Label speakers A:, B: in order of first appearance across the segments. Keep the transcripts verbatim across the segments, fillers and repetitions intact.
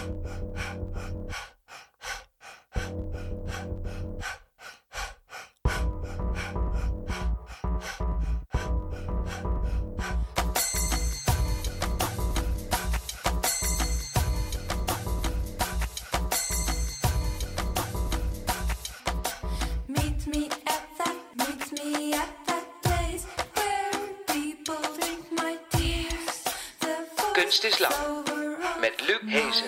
A: Kunst is lang, met Luc Hezen.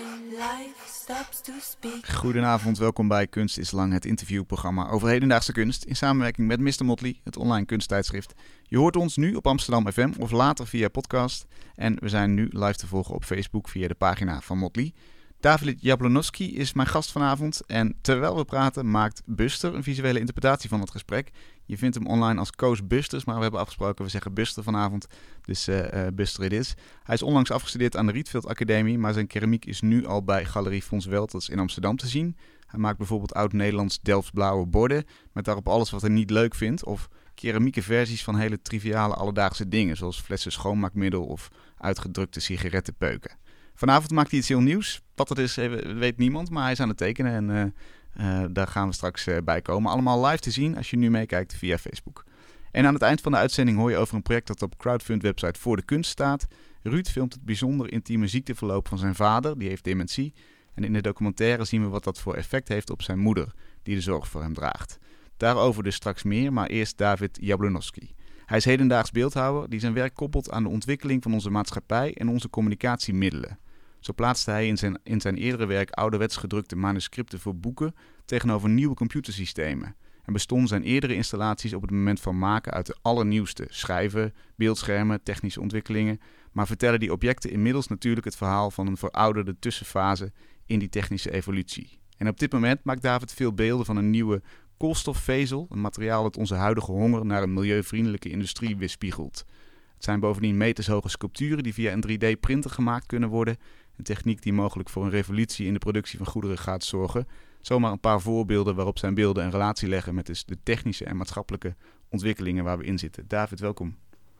B: Goedenavond, welkom bij Kunst is lang, het interviewprogramma over hedendaagse kunst in samenwerking met mister Motley, het online kunsttijdschrift. Je hoort ons nu op Amsterdam F M of later via podcast en we zijn nu live te volgen op Facebook via de pagina van Motley. David Jablonowski is mijn gast vanavond en terwijl we praten maakt Buster een visuele interpretatie van het gesprek. Je vindt hem online als Koos Busters, maar we hebben afgesproken, we zeggen Buster vanavond, dus uh, uh, Buster it is. Hij is onlangs afgestudeerd aan de Rietveld Academie, maar zijn keramiek is nu al bij Galerie Fons Welters in Amsterdam te zien. Hij maakt bijvoorbeeld oud-Nederlands Delftsblauwe borden, met daarop alles wat hij niet leuk vindt, of keramieke versies van hele triviale alledaagse dingen, zoals flessen schoonmaakmiddel of uitgedrukte sigarettenpeuken. Vanavond maakt hij iets heel nieuws. Wat het is, weet niemand, maar hij is aan het tekenen en uh, uh, daar gaan we straks uh, bij komen. Allemaal live te zien als je nu meekijkt via Facebook. En aan het eind van de uitzending hoor je over een project dat op crowdfund-website Voor de Kunst staat. Ruud filmt het bijzonder intieme ziekteverloop van zijn vader, die heeft dementie. En in de documentaire zien we wat dat voor effect heeft op zijn moeder, die de zorg voor hem draagt. Daarover dus straks meer, maar eerst David Jablonowski. Hij is hedendaags beeldhouwer die zijn werk koppelt aan de ontwikkeling van onze maatschappij en onze communicatiemiddelen. Zo plaatste hij in zijn, in zijn eerdere werk ouderwets gedrukte manuscripten voor boeken tegenover nieuwe computersystemen. En bestonden zijn eerdere installaties op het moment van maken uit de allernieuwste schrijven, beeldschermen, technische ontwikkelingen, maar vertellen die objecten inmiddels natuurlijk het verhaal van een verouderde tussenfase in die technische evolutie. En op dit moment maakt David veel beelden van een nieuwe koolstofvezel, een materiaal dat onze huidige honger naar een milieuvriendelijke industrie weerspiegelt. Het zijn bovendien metershoge sculpturen die via een drie D-printer gemaakt kunnen worden. Een techniek die mogelijk voor een revolutie in de productie van goederen gaat zorgen. Zomaar een paar voorbeelden waarop zijn beelden een relatie leggen met dus de technische en maatschappelijke ontwikkelingen waar we in zitten. David, welkom.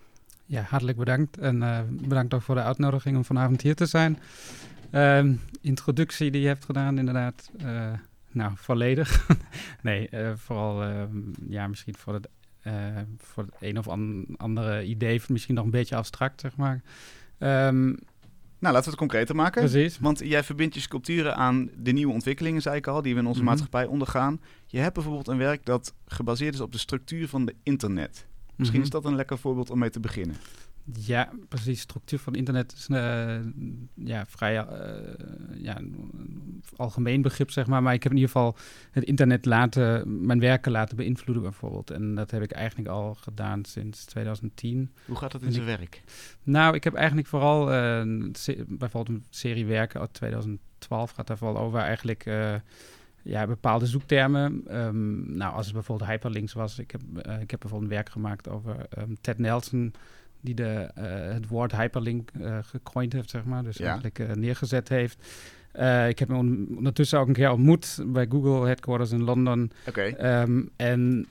C: Ja, hartelijk bedankt. En uh, bedankt ook voor de uitnodiging om vanavond hier te zijn. Uh, introductie die je hebt gedaan, inderdaad. Uh, nou, volledig. nee, uh, vooral uh, ja, misschien voor het, uh, voor het een of an- andere idee, misschien nog een beetje abstract, zeg maar. Um,
B: Nou, laten we het concreter maken.
C: Precies.
B: Want jij verbindt je sculpturen aan de nieuwe ontwikkelingen, zei ik al, die we in onze mm-hmm. maatschappij ondergaan. Je hebt bijvoorbeeld een werk dat gebaseerd is op de structuur van de internet. Misschien mm-hmm. is dat een lekker voorbeeld om mee te beginnen.
C: Ja, precies. De structuur van internet is uh, ja, vrij uh, ja, algemeen begrip, zeg maar. Maar ik heb in ieder geval het internet laten, mijn werken laten beïnvloeden bijvoorbeeld. En dat heb ik eigenlijk al gedaan sinds twintig tien.
B: Hoe gaat dat in zijn werk?
C: Nou, ik heb eigenlijk vooral uh, se- bijvoorbeeld een serie werken uit twintig twaalf gaat daar vooral over eigenlijk uh, ja, bepaalde zoektermen. Um, nou, als het bijvoorbeeld hyperlinks was. Ik heb, uh, ik heb bijvoorbeeld een werk gemaakt over um, Ted Nelson, die de, uh, het woord hyperlink uh, gecoind heeft, zeg maar. Dus ja. eigenlijk uh, neergezet heeft. Uh, ik heb hem on- ondertussen ook een keer ontmoet bij Google Headquarters in Londen.
B: Okay.
C: Um, en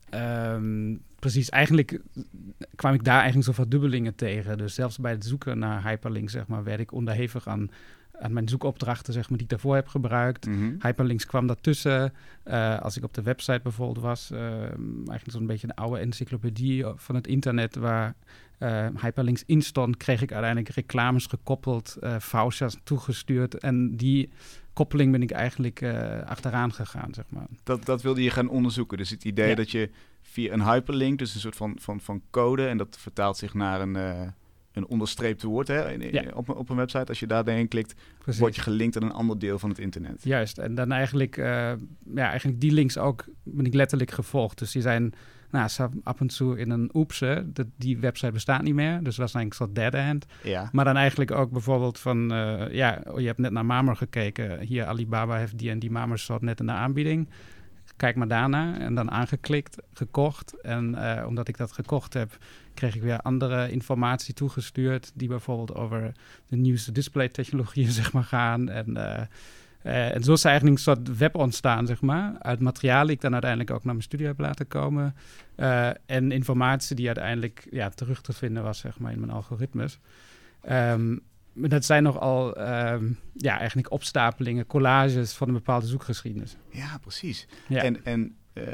C: um, precies, eigenlijk kwam ik daar eigenlijk zo verdubbelingen tegen. Dus zelfs bij het zoeken naar hyperlinks, zeg maar, werd ik onderhevig aan, aan mijn zoekopdrachten, zeg maar, die ik daarvoor heb gebruikt.
B: Mm-hmm.
C: Hyperlinks kwam daartussen. Uh, als ik op de website bijvoorbeeld was, uh, eigenlijk zo'n beetje een oude encyclopedie van het internet, waar uh, hyperlinks in stond, kreeg ik uiteindelijk reclames gekoppeld, uh, vouchers toegestuurd. En die koppeling ben ik eigenlijk uh, achteraan gegaan, zeg maar.
B: Dat, dat wilde je gaan onderzoeken. Dus het idee ja. dat je via een hyperlink, dus een soort van, van, van code, en dat vertaalt zich naar een, uh, een onderstreept woord hè, in,
C: ja.
B: op, op een website. Als je daar doorheen klikt, Precies. word je gelinkt aan een ander deel van het internet.
C: Juist, en dan eigenlijk, uh, ja, eigenlijk die links ook ben ik letterlijk gevolgd. Dus die zijn nou, af en toe in een oepse, dat die website bestaat niet meer. Dus dat was eigenlijk een soort dead end.
B: Ja.
C: Maar dan eigenlijk ook bijvoorbeeld van, uh, ja, je hebt net naar Marmer gekeken. Hier, Alibaba heeft die en die Marmersoort net in de aanbieding. Kijk maar daarna en dan aangeklikt, gekocht. En uh, omdat ik dat gekocht heb, kreeg ik weer andere informatie toegestuurd, die bijvoorbeeld over de nieuwste displaytechnologieën, zeg maar, gaan. En, uh, uh, en zo is eigenlijk een soort web ontstaan, zeg maar, uit materialen die ik dan uiteindelijk ook naar mijn studio heb laten komen. Uh, en informatie die uiteindelijk ja, terug te vinden was, zeg maar, in mijn algoritmes. Um, dat zijn nogal um, ja, eigenlijk opstapelingen, collages van een bepaalde zoekgeschiedenis.
B: Ja, precies.
C: Ja.
B: En, en uh,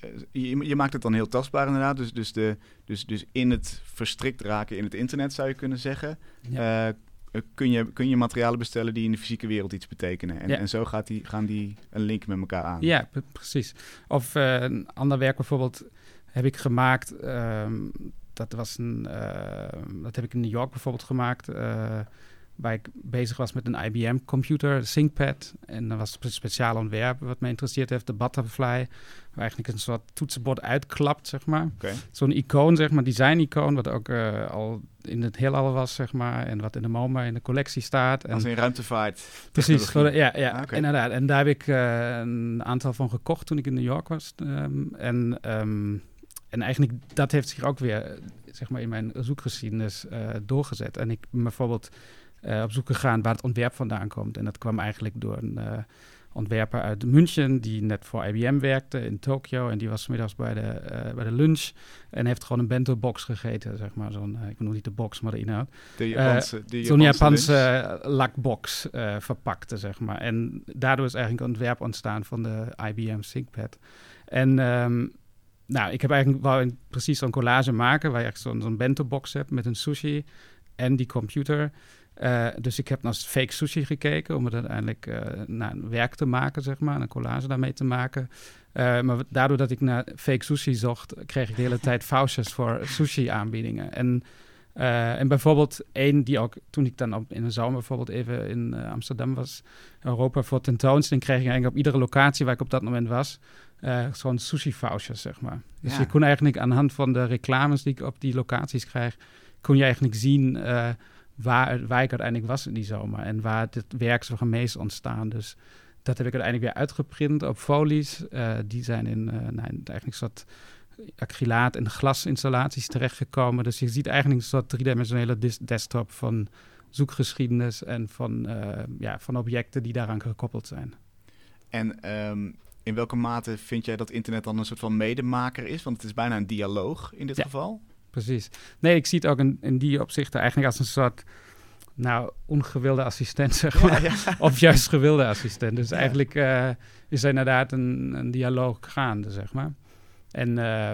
B: je, je maakt het dan heel tastbaar inderdaad. Dus, dus, de, dus, dus in het verstrikt raken in het internet zou je kunnen zeggen. Ja. Uh, kun, je, kun je materialen bestellen die in de fysieke wereld iets betekenen. En, ja. en zo gaat die, gaan die een link met elkaar aan.
C: Ja, p- precies. Of uh, een ander werk bijvoorbeeld heb ik gemaakt. Um, dat was een, uh, dat heb ik in New York bijvoorbeeld gemaakt. Uh, waar ik bezig was met een I B M-computer, ThinkPad. En dat was een speciaal ontwerp wat mij interesseerd heeft, de Butterfly. Waar eigenlijk een soort toetsenbord uitklapt, zeg maar.
B: Okay.
C: Zo'n icoon, zeg maar, design-icoon, wat ook uh, al in het heelal was, zeg maar. En wat in de MoMA in de collectie staat. En
B: als in ruimtevaart.
C: Precies, voor de, ja, ja
B: ah, okay.
C: inderdaad. En daar heb ik uh, een aantal van gekocht toen ik in New York was. Um, en... Um, En eigenlijk, dat heeft zich ook weer, zeg maar, in mijn zoekgeschiedenis uh, doorgezet. En ik ben bijvoorbeeld uh, op zoek gegaan waar het ontwerp vandaan komt. En dat kwam eigenlijk door een uh, ontwerper uit München, die net voor I B M werkte in Tokio. En die was 's middags bij de, uh, bij de lunch en heeft gewoon een bento-box gegeten, zeg maar. Zo'n, uh, ik bedoel niet de box, maar de inhoud.
B: De Japanse, uh, de Japanse
C: Zo'n Japanse uh, lakbox uh, verpakte, zeg maar. En daardoor is eigenlijk een ontwerp ontstaan van de I B M ThinkPad. En... Um, Nou, ik heb eigenlijk wou ik precies zo'n collage maken waar je echt zo'n, zo'n bento-box hebt met een sushi en die computer. Uh, dus ik heb naar fake sushi gekeken om het uiteindelijk uh, naar een werk te maken, zeg maar, een collage daarmee te maken. Uh, maar daardoor dat ik naar fake sushi zocht, kreeg ik de hele tijd vouchers voor sushi-aanbiedingen. En, uh, en bijvoorbeeld één die ook, toen ik dan op, in de zomer bijvoorbeeld even in uh, Amsterdam was, Europa voor tentoonstelling, kreeg ik eigenlijk op iedere locatie waar ik op dat moment was, Uh, zo'n sushi-vouchers, zeg maar. Dus ja. je kon eigenlijk aan de hand van de reclames die ik op die locaties krijg, kon je eigenlijk zien uh, waar, waar ik uiteindelijk was in die zomer en waar het werk zo gemeest ontstaan. Dus dat heb ik uiteindelijk weer uitgeprint op folies. Uh, die zijn in uh, nou, eigenlijk een soort acrylaat- en glasinstallaties terechtgekomen. Dus je ziet eigenlijk een soort driedimensionele dis- desktop van zoekgeschiedenis en van, uh, ja, van objecten die daaraan gekoppeld zijn.
B: En... Um... in welke mate vind jij dat internet dan een soort van medemaker is? Want het is bijna een dialoog in dit
C: ja,
B: geval.
C: Precies. Nee, ik zie het ook in, in die opzichten eigenlijk als een soort, nou, ongewilde assistent, zeg maar. Ja, ja. Of juist gewilde assistent. Dus ja. eigenlijk uh, is er inderdaad een, een dialoog gaande, zeg maar. En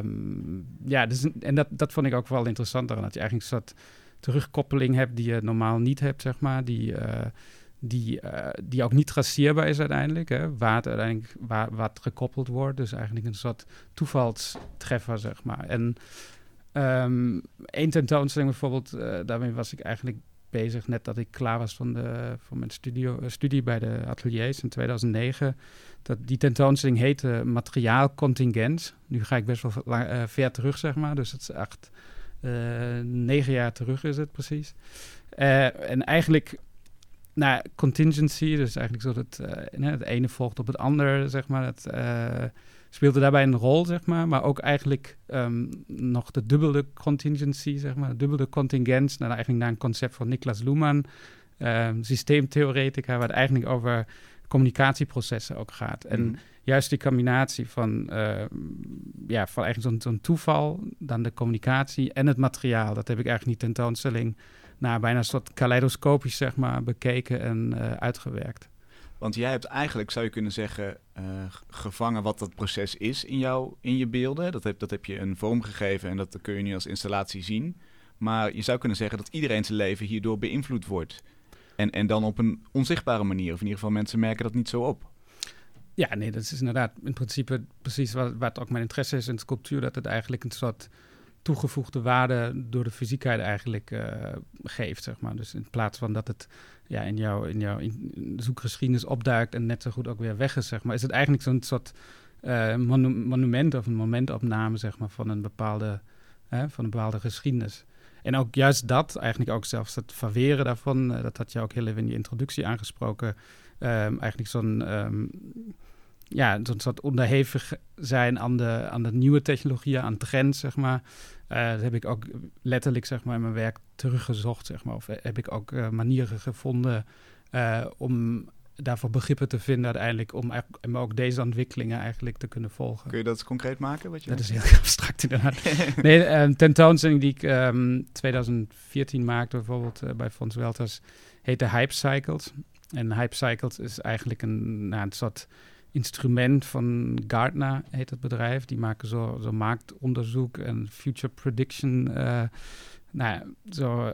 C: um, ja, dus, en dat, dat vond ik ook wel interessant daaraan. Dat je eigenlijk een soort terugkoppeling hebt die je normaal niet hebt, zeg maar. Die... Uh, Die, uh, die ook niet traceerbaar is uiteindelijk, hè, waar het uiteindelijk waar, wat gekoppeld wordt. Dus eigenlijk een soort toevalstreffer, zeg maar. En um, één tentoonstelling bijvoorbeeld, uh, daarmee was ik eigenlijk bezig net dat ik klaar was van, de, van mijn studio, uh, studie bij de ateliers in tweeduizend negen. Dat, die tentoonstelling heette Materiaalcontingent. Nu ga ik best wel lang, uh, ver terug, zeg maar. Dus het is echt uh, negen jaar terug is het precies. Uh, en eigenlijk... Nou, contingency, dus eigenlijk zo dat uh, het ene volgt op het andere, zeg maar. Dat uh, speelde daarbij een rol, zeg maar. Maar ook eigenlijk um, nog de dubbele contingency, zeg maar. De dubbele contingent, nou, eigenlijk naar een concept van Niklas Luhmann, um, systeemtheoretica, waar het eigenlijk over communicatieprocessen ook gaat. En mm. juist die combinatie van, uh, ja, van eigenlijk zo'n, zo'n toeval, dan de communicatie en het materiaal. Dat heb ik eigenlijk niet tentoonstelling... Nou, bijna een soort kaleidoscopisch, zeg maar, bekeken en uh, uitgewerkt.
B: Want jij hebt eigenlijk, zou je kunnen zeggen, uh, gevangen wat dat proces is in, jou, in je beelden. Dat heb, dat heb je een vorm gegeven en dat kun je nu als installatie zien. Maar je zou kunnen zeggen dat iedereen zijn leven hierdoor beïnvloed wordt. En, en dan op een onzichtbare manier. Of in ieder geval mensen merken dat niet zo op.
C: Ja, nee, dat is inderdaad in principe precies wat, wat ook mijn interesse is in sculptuur. Dat het eigenlijk een soort... toegevoegde waarde door de fysiekheid eigenlijk uh, geeft, zeg maar. Dus in plaats van dat het ja, in jouw in jouw in, in zoekgeschiedenis opduikt en net zo goed ook weer weg is, zeg maar, is het eigenlijk zo'n soort uh, monu- monument of een momentopname, zeg maar, van een bepaalde, uh, van een bepaalde geschiedenis. En ook juist dat, eigenlijk ook zelfs het verweren daarvan, uh, dat had je ook heel even in je introductie aangesproken, um, eigenlijk zo'n... Um, ja, zo'n soort onderhevig zijn aan de, aan de nieuwe technologieën, aan trends, zeg maar. Uh, dat heb ik ook letterlijk, zeg maar, in mijn werk teruggezocht, zeg maar. Of heb ik ook uh, manieren gevonden uh, om daarvoor begrippen te vinden uiteindelijk, om en ook deze ontwikkelingen eigenlijk te kunnen volgen.
B: Kun je dat concreet maken? Wat je
C: dat is heel abstract inderdaad. nee, een tentoonstelling die ik um, tweeduizend veertien maakte, bijvoorbeeld uh, bij Fons Welters, heet de Hype Cycles. En Hype Cycles is eigenlijk een, nou, een soort instrument van Gartner, heet het bedrijf. Die maken zo, zo marktonderzoek en future prediction. Uh, nou, zo, uh,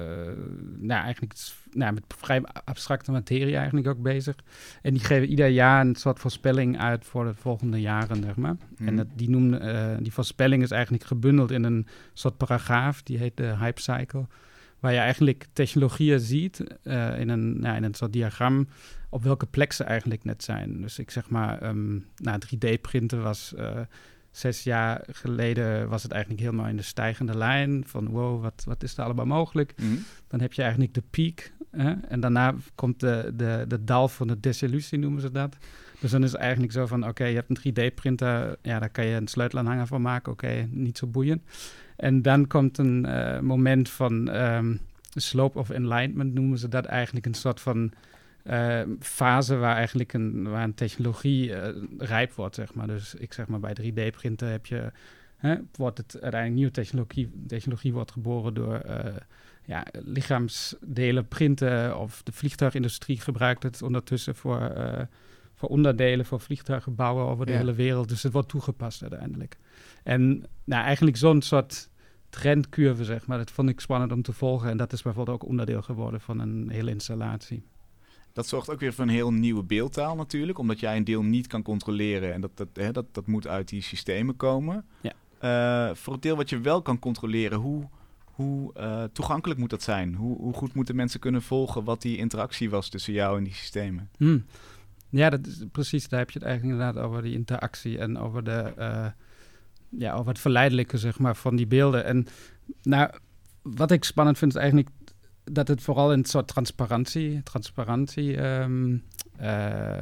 C: nou, eigenlijk nou, met vrij abstracte materie eigenlijk ook bezig. En die geven ieder jaar een soort voorspelling uit voor de volgende jaren, zeg maar. Hmm. En dat, die, noemen, uh, die voorspelling is eigenlijk gebundeld in een soort paragraaf. Die heet de Hype Cycle. Waar je eigenlijk technologieën ziet uh, in, een, nou, in een soort diagram op welke plek ze eigenlijk net zijn. Dus ik zeg maar, um, nou, drie D-printen was uh, zes jaar geleden was het eigenlijk helemaal in de stijgende lijn. Van wow, wat, wat is er allemaal mogelijk? Mm-hmm. Dan heb je eigenlijk de piek. Hè? En daarna komt de, de, de dal van de desillusie, noemen ze dat. Dus dan is het eigenlijk zo van, oké, okay, je hebt een drie D-printer. Ja, daar kan je een sleutelaanhanger van maken. Oké, okay, niet zo boeiend. En dan komt een uh, moment van um, slope of enlightenment, noemen ze dat eigenlijk. Een soort van uh, fase waar eigenlijk een, waar een technologie uh, rijp wordt, zeg maar. Dus ik zeg maar, bij drie D-printen heb je, hè, wordt het uiteindelijk nieuwe technologie, technologie wordt geboren door uh, ja, lichaamsdelen printen. Of de vliegtuigindustrie gebruikt het ondertussen voor, uh, voor onderdelen, voor vliegtuigen bouwen over de ja. hele wereld. Dus het wordt toegepast uiteindelijk. En nou, eigenlijk zo'n soort trendcurve, zeg maar, dat vond ik spannend om te volgen. En dat is bijvoorbeeld ook onderdeel geworden van een hele installatie.
B: Dat zorgt ook weer voor een heel nieuwe beeldtaal natuurlijk, omdat jij een deel niet kan controleren en dat, dat, hè, dat, dat moet uit die systemen komen. Ja. Uh, voor het deel wat je wel kan controleren, hoe, hoe uh, toegankelijk moet dat zijn? Hoe, hoe goed moeten mensen kunnen volgen wat die interactie was tussen jou en die systemen?
C: Hmm. Ja, dat is precies, daar heb je het eigenlijk inderdaad over die interactie en over de... Uh, Ja, over het verleidelijke, zeg maar, van die beelden. En nou, wat ik spannend vind is eigenlijk dat het vooral een soort transparantie, transparantie um, uh,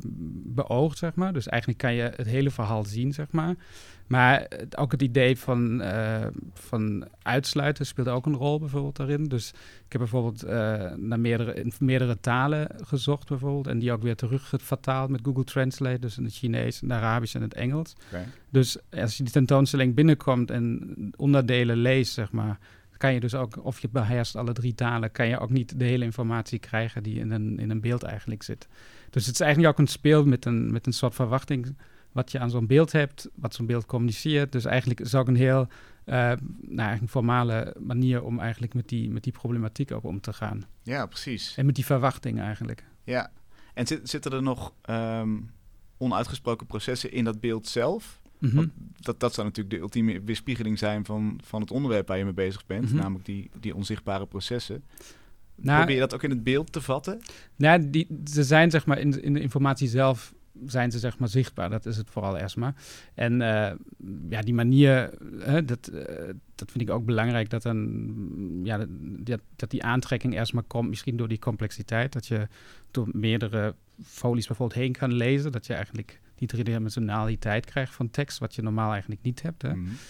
C: beoogt, zeg maar. Dus eigenlijk kan je het hele verhaal zien, zeg maar. Maar het, ook het idee van, uh, van uitsluiten speelt ook een rol bijvoorbeeld daarin. Dus ik heb bijvoorbeeld uh, naar meerdere, in meerdere talen gezocht bijvoorbeeld. En die ook weer terug vertaald met Google Translate. Dus in het Chinees, het Arabisch en het Engels. Okay. Dus als je die tentoonstelling binnenkomt en onderdelen leest, zeg maar, kan je dus ook, of je beheerst alle drie talen, kan je ook niet de hele informatie krijgen die in een, in een beeld eigenlijk zit. Dus het is eigenlijk ook een speel met een, met een soort verwachting wat je aan zo'n beeld hebt, wat zo'n beeld communiceert. Dus eigenlijk is ook een heel uh, nou, eigenlijk een formale manier om eigenlijk met die, met die problematiek ook om te gaan.
B: Ja, precies.
C: En met die verwachting eigenlijk.
B: Ja, en zit, zitten er nog um, onuitgesproken processen in dat beeld zelf? Mm-hmm. Dat, dat zou natuurlijk de ultieme weerspiegeling zijn van, van het onderwerp waar je mee bezig bent, mm-hmm. namelijk die, die onzichtbare processen. Nou, probeer je dat ook in het beeld te vatten?
C: Nou, die, ze zijn zeg maar in, in de informatie zelf zijn ze zeg maar zichtbaar. Dat is het vooral eerst maar. En uh, ja, die manier, uh, dat, uh, dat vind ik ook belangrijk, dat, dan, ja, dat, dat die aantrekking eerst maar komt, misschien door die complexiteit, dat je door meerdere folies bijvoorbeeld heen kan lezen, dat je eigenlijk die driedimensionaliteit krijgt van tekst, wat je normaal eigenlijk niet hebt. Hè? Mm-hmm.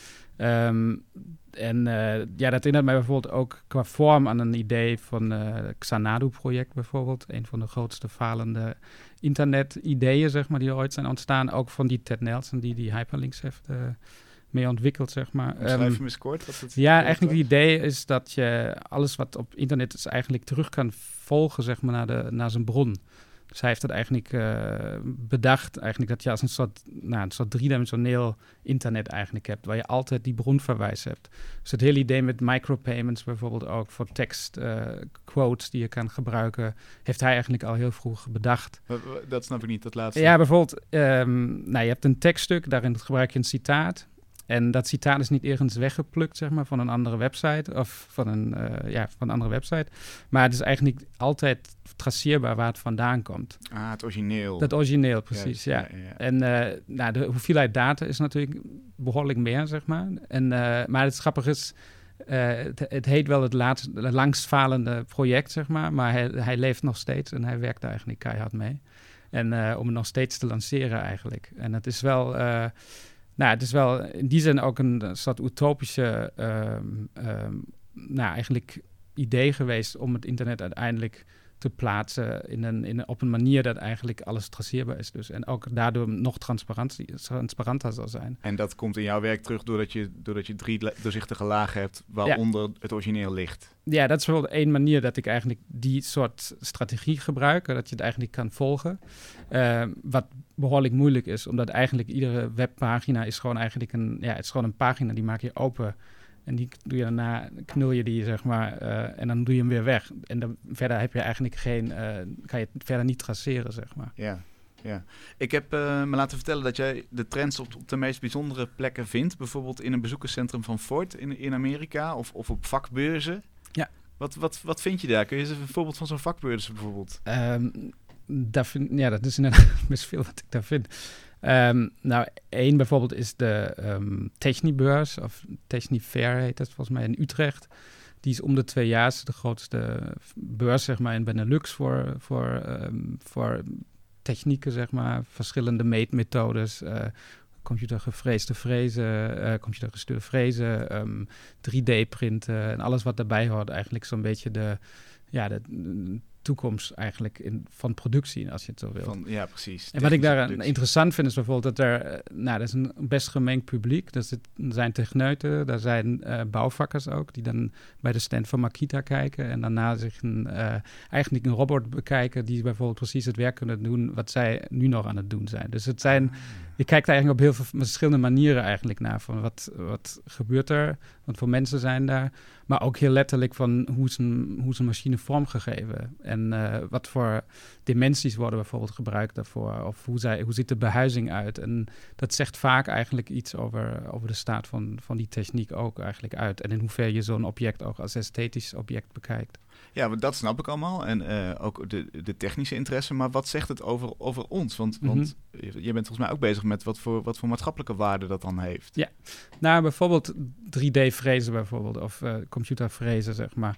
C: Um, en uh, ja, dat herinnert mij bijvoorbeeld ook qua vorm aan een idee van het uh, Xanadu-project bijvoorbeeld. Een van de grootste falende internet-ideeën, zeg maar, die er ooit zijn ontstaan. Ook van die Ted Nelson, die die hyperlinks heeft uh, mee ontwikkeld, zeg maar.
B: Schrijf um, hem eens kort. Wat het
C: ja, eigenlijk het idee is dat je alles wat op internet is eigenlijk terug kan volgen, zeg maar, naar, de, naar zijn bron. Dus hij heeft het eigenlijk uh, bedacht, eigenlijk dat je als een soort, nou, een soort driedimensioneel internet eigenlijk hebt, waar je altijd die bronverwijs hebt. Dus het hele idee met micropayments bijvoorbeeld ook voor tekst, uh, quotes die je kan gebruiken, heeft hij eigenlijk al heel vroeg bedacht.
B: Dat snap ik niet, dat laatste.
C: Ja, bijvoorbeeld, um, nou, je hebt een tekststuk, daarin gebruik je een citaat. En dat citaat is niet ergens weggeplukt, zeg maar, van een andere website of van een, uh, ja, van een andere website. Maar het is eigenlijk altijd traceerbaar waar het vandaan komt.
B: Ah, het origineel.
C: Dat origineel, precies, ja. ja. ja, ja. En uh, nou, de hoeveelheid data is natuurlijk behoorlijk meer, zeg maar. En, uh, maar het grappige is, uh, het, het heet wel het, laatst, het langstfalende project, zeg maar. Maar hij, hij leeft nog steeds en hij werkt daar eigenlijk keihard mee. En uh, om het nog steeds te lanceren eigenlijk. En het is wel... Uh, Nou, het is wel in die zin ook een soort utopische um, um, nou, eigenlijk idee geweest om het internet uiteindelijk te plaatsen in een, in een, op een manier dat eigenlijk alles traceerbaar is. Dus. En ook daardoor nog transparantie, transparanter zal zijn.
B: En dat komt in jouw werk terug doordat je, doordat je drie doorzichtige lagen hebt waaronder ja. het origineel ligt.
C: Ja, dat is bijvoorbeeld één manier dat ik eigenlijk die soort strategie gebruik, dat je het eigenlijk kan volgen. Uh, wat behoorlijk moeilijk is, omdat eigenlijk iedere webpagina is gewoon eigenlijk een, ja, het is gewoon een pagina, die maak je open. En die doe je daarna, knul je die, zeg maar, uh, en dan doe je hem weer weg. En dan verder heb je eigenlijk geen, uh, kan je het verder niet traceren, zeg maar.
B: Ja, ja. Ik heb uh, me laten vertellen dat jij de trends op, op de meest bijzondere plekken vindt. Bijvoorbeeld in een bezoekerscentrum van Ford in, in Amerika of, of op vakbeurzen.
C: Ja.
B: Wat, wat, wat vind je daar? Kun je eens een voorbeeld van zo'n vakbeurs bijvoorbeeld?
C: Um, dat vind, ja, dat is inderdaad best veel wat ik daar vind. Um, nou, één bijvoorbeeld is de um, Technibeurs, of Technifair heet dat volgens mij, in Utrecht. Die is om de twee jaar de grootste beurs, zeg maar, in Benelux voor, voor, um, voor technieken, zeg maar. Verschillende meetmethodes, uh, computergefreesde frezen, uh, computergestuurde frezen, um, drie D-printen en alles wat daarbij hoort. Eigenlijk zo'n beetje de, ja, de, de toekomst eigenlijk in, van productie, als je het zo wil.
B: Van, ja, precies.
C: En wat ik daar productie. interessant vind is bijvoorbeeld dat er, nou, dat is een best gemengd publiek. Er zijn techneuten, daar zijn uh, bouwvakkers ook, die dan bij de stand van Makita kijken en daarna zich een, uh, eigenlijk een robot bekijken die bijvoorbeeld precies het werk kunnen doen wat zij nu nog aan het doen zijn. Dus het zijn, je kijkt eigenlijk op heel veel verschillende manieren eigenlijk naar van wat, wat gebeurt er, wat voor mensen zijn daar, maar ook heel letterlijk van hoe is een, hoe is een machine vormgegeven en uh, wat voor dimensies worden bijvoorbeeld gebruikt daarvoor, of hoe, zij, hoe ziet de behuizing uit. En dat zegt vaak eigenlijk iets over, over de staat van, van die techniek ook eigenlijk uit. En in hoeverre je zo'n object ook als esthetisch object bekijkt.
B: Ja, maar dat snap ik allemaal. En uh, ook de, de technische interesse. Maar wat zegt het over, over ons? Want, mm-hmm. want je bent volgens mij ook bezig met wat voor, wat voor maatschappelijke waarde dat dan heeft.
C: Ja, nou bijvoorbeeld drie D-frezen bijvoorbeeld. Of uh, computerfrezen, zeg maar.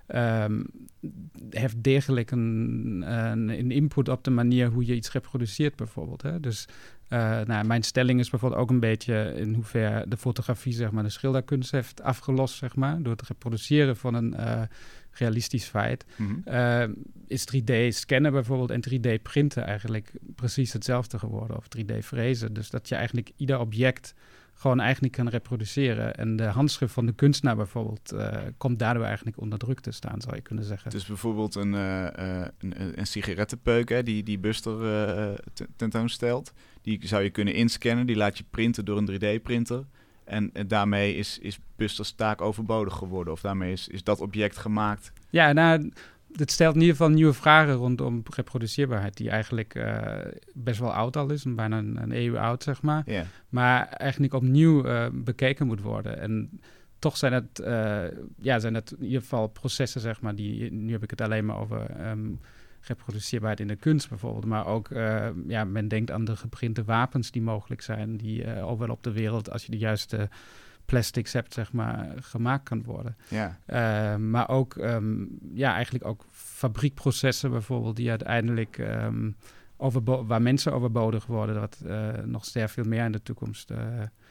C: Um, heeft degelijk een, een, een input op de manier hoe je iets reproduceert bijvoorbeeld. Hè? Dus uh, nou, mijn stelling is bijvoorbeeld ook een beetje in hoeverre de fotografie, zeg maar, de schilderkunst heeft afgelost, zeg maar, door het reproduceren van een uh, realistisch feit. Mm-hmm. Uh, is drie D-scannen bijvoorbeeld en drie D-printen eigenlijk precies hetzelfde geworden, of drie D-frezen. Dus dat je eigenlijk ieder object gewoon eigenlijk kan reproduceren. En de handschrift van de kunstenaar bijvoorbeeld uh, komt daardoor eigenlijk onder druk te staan, zou je kunnen zeggen.
B: Dus bijvoorbeeld een, uh, een, een sigarettenpeuk, hè, die, die Buster uh, tentoonstelt, die zou je kunnen inscannen, die laat je printen door een drie D-printer. En, en daarmee is, is Buster's taak overbodig geworden. Of daarmee is, is dat object gemaakt.
C: Ja, nou, het stelt in ieder geval nieuwe vragen rondom reproduceerbaarheid, die eigenlijk uh, best wel oud al is, bijna een, een eeuw oud, zeg maar. Yeah. Maar eigenlijk opnieuw uh, bekeken moet worden. En toch zijn het, uh, ja, zijn het in ieder geval processen, zeg maar, die, nu heb ik het alleen maar over um, reproduceerbaarheid in de kunst bijvoorbeeld, maar ook, uh, ja, men denkt aan de geprinte wapens die mogelijk zijn, die uh, overal op de wereld, als je de juiste plastics hebt, zeg maar, gemaakt kan worden.
B: Ja.
C: Uh, maar ook, um, ja, eigenlijk ook fabriekprocessen bijvoorbeeld, die uiteindelijk um, overbo- waar mensen overbodig worden, dat uh, nog zeer veel meer in de toekomst uh,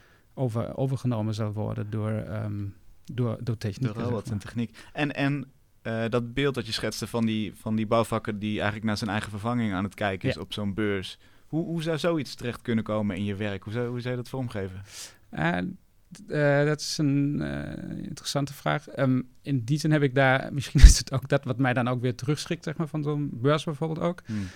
C: over, overgenomen zal worden door, um, door, door techniek.
B: Door robot en techniek. En, en uh, dat beeld dat je schetste van die, van die bouwvakker die eigenlijk naar zijn eigen vervanging aan het kijken is, ja, op zo'n beurs. Hoe, hoe zou zoiets terecht kunnen komen in je werk? Hoe zou, hoe zou je dat vormgeven?
C: Uh, Uh, dat is een uh, interessante vraag. Um, in die zin heb ik daar, misschien is het ook dat wat mij dan ook weer terugschrikt, zeg maar, van zo'n beurs bijvoorbeeld ook. Hmm.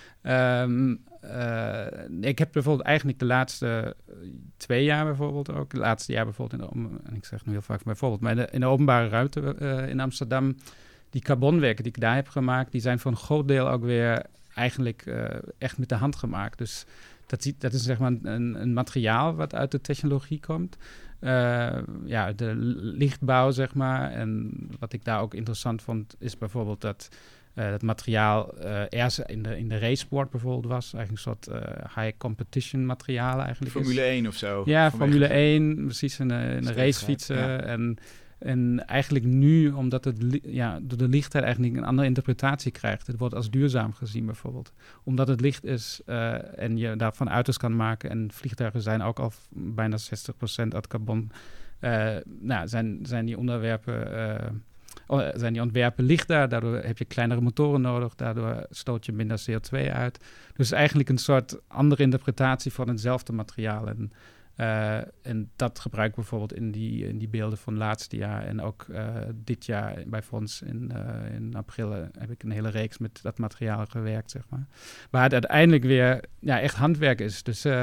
C: Um, uh, ik heb bijvoorbeeld eigenlijk de laatste twee jaar bijvoorbeeld ook, het laatste jaar bijvoorbeeld, in de om, en ik zeg nu heel vaak bijvoorbeeld, maar in de, in de openbare ruimte uh, in Amsterdam, die carbonwerken die ik daar heb gemaakt, die zijn voor een groot deel ook weer eigenlijk uh, echt met de hand gemaakt. Dus dat, dat is zeg maar een, een materiaal wat uit de technologie komt. Uh, ja, de lichtbouw, zeg maar. En wat ik daar ook interessant vond, is bijvoorbeeld dat uh, het materiaal uh, eerst in de, in de racesport bijvoorbeeld was. Eigenlijk een soort uh, high competition materiaal eigenlijk.
B: Formule
C: is.
B: één of zo.
C: Ja, Formule één, precies, in de, in de racefietsen. Ja. En, en eigenlijk nu, omdat het li- ja, door de lichtheid eigenlijk een andere interpretatie krijgt. Het wordt als duurzaam gezien bijvoorbeeld. Omdat het licht is uh, en je daarvan auto's kan maken. En vliegtuigen zijn ook al bijna zestig procent uit carbon. Uh, nou, zijn, zijn die onderwerpen uh, zijn die ontwerpen lichter, daardoor heb je kleinere motoren nodig, daardoor stoot je minder C O twee uit. Dus eigenlijk een soort andere interpretatie van hetzelfde materiaal. En, uh, en dat gebruik ik bijvoorbeeld in die, in die beelden van laatste jaar. En ook uh, dit jaar bij Fons in, uh, in april uh, heb ik een hele reeks met dat materiaal gewerkt, zeg maar. Waar het uiteindelijk weer ja, echt handwerk is. Dus uh,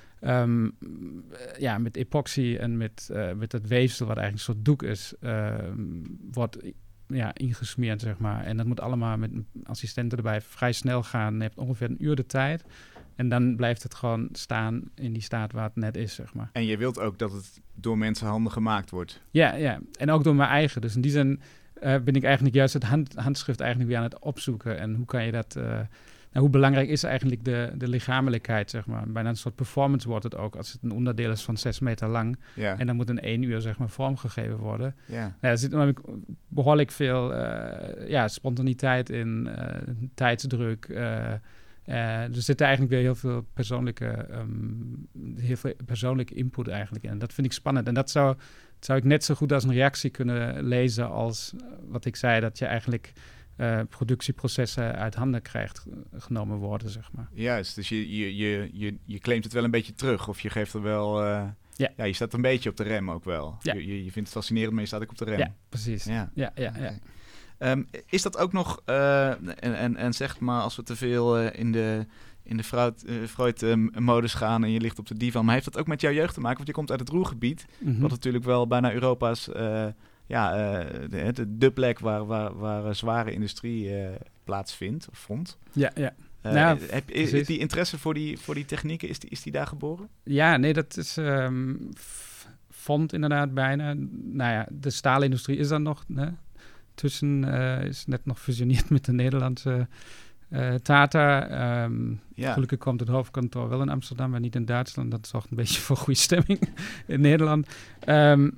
C: um, ja, met epoxy en met, uh, met het weefsel, wat eigenlijk een soort doek is, uh, wordt ja, ingesmeerd, zeg maar. En dat moet allemaal met assistenten erbij vrij snel gaan. Je hebt ongeveer een uur de tijd. En dan blijft het gewoon staan in die staat waar het net is, zeg maar.
B: En je wilt ook dat het door mensenhanden gemaakt wordt.
C: Ja, ja. En ook door mijn eigen. Dus in die zin uh, ben ik eigenlijk juist het hand, handschrift eigenlijk weer aan het opzoeken. En hoe kan je dat... Uh, nou, hoe belangrijk is eigenlijk de, de lichamelijkheid, zeg maar. Bijna een soort performance wordt het ook, als het een onderdeel is van zes meter lang. Ja. En dan moet in één uur, zeg maar, vormgegeven worden. Ja. Nou, er zit namelijk behoorlijk veel uh, ja, spontaniteit in, uh, tijdsdruk... Uh, Uh, er zit eigenlijk weer heel veel persoonlijke, um, heel veel persoonlijke input eigenlijk in. En dat vind ik spannend. En dat zou, zou ik net zo goed als een reactie kunnen lezen als uh, wat ik zei, dat je eigenlijk uh, productieprocessen uit handen krijgt uh, genomen worden, zeg maar.
B: Juist, dus je, je, je, je, je claimt het wel een beetje terug of je geeft er wel... Uh, ja. ja, je staat een beetje op de rem ook wel. Ja. Je, je, je vindt het fascinerend, maar je staat ook op de rem.
C: Ja, precies. Ja, ja, ja. ja.
B: Okay. Um, is dat ook nog, uh, en, en, en zeg maar als we te veel uh, in de, in de Freud-modus uh, gaan en je ligt op de divan, maar heeft dat ook met jouw jeugd te maken? Want je komt uit het Ruhrgebied, mm-hmm. wat natuurlijk wel bijna Europa's, uh, ja, uh, de, de, de plek waar, waar, waar uh, zware industrie uh, plaatsvindt, of vond.
C: Ja, ja.
B: Uh, nou, heb, is, is die interesse voor die, voor die technieken, is die, is die daar geboren?
C: Ja, nee, dat is... Um, f- vond inderdaad bijna. Nou ja, de staalindustrie is dan nog... Hè? Tussen uh, is net nog fusioneerd met de Nederlandse uh, Tata. Um, ja. Gelukkig komt het hoofdkantoor wel in Amsterdam, maar niet in Duitsland. Dat zorgt een beetje voor goede stemming in Nederland. Um,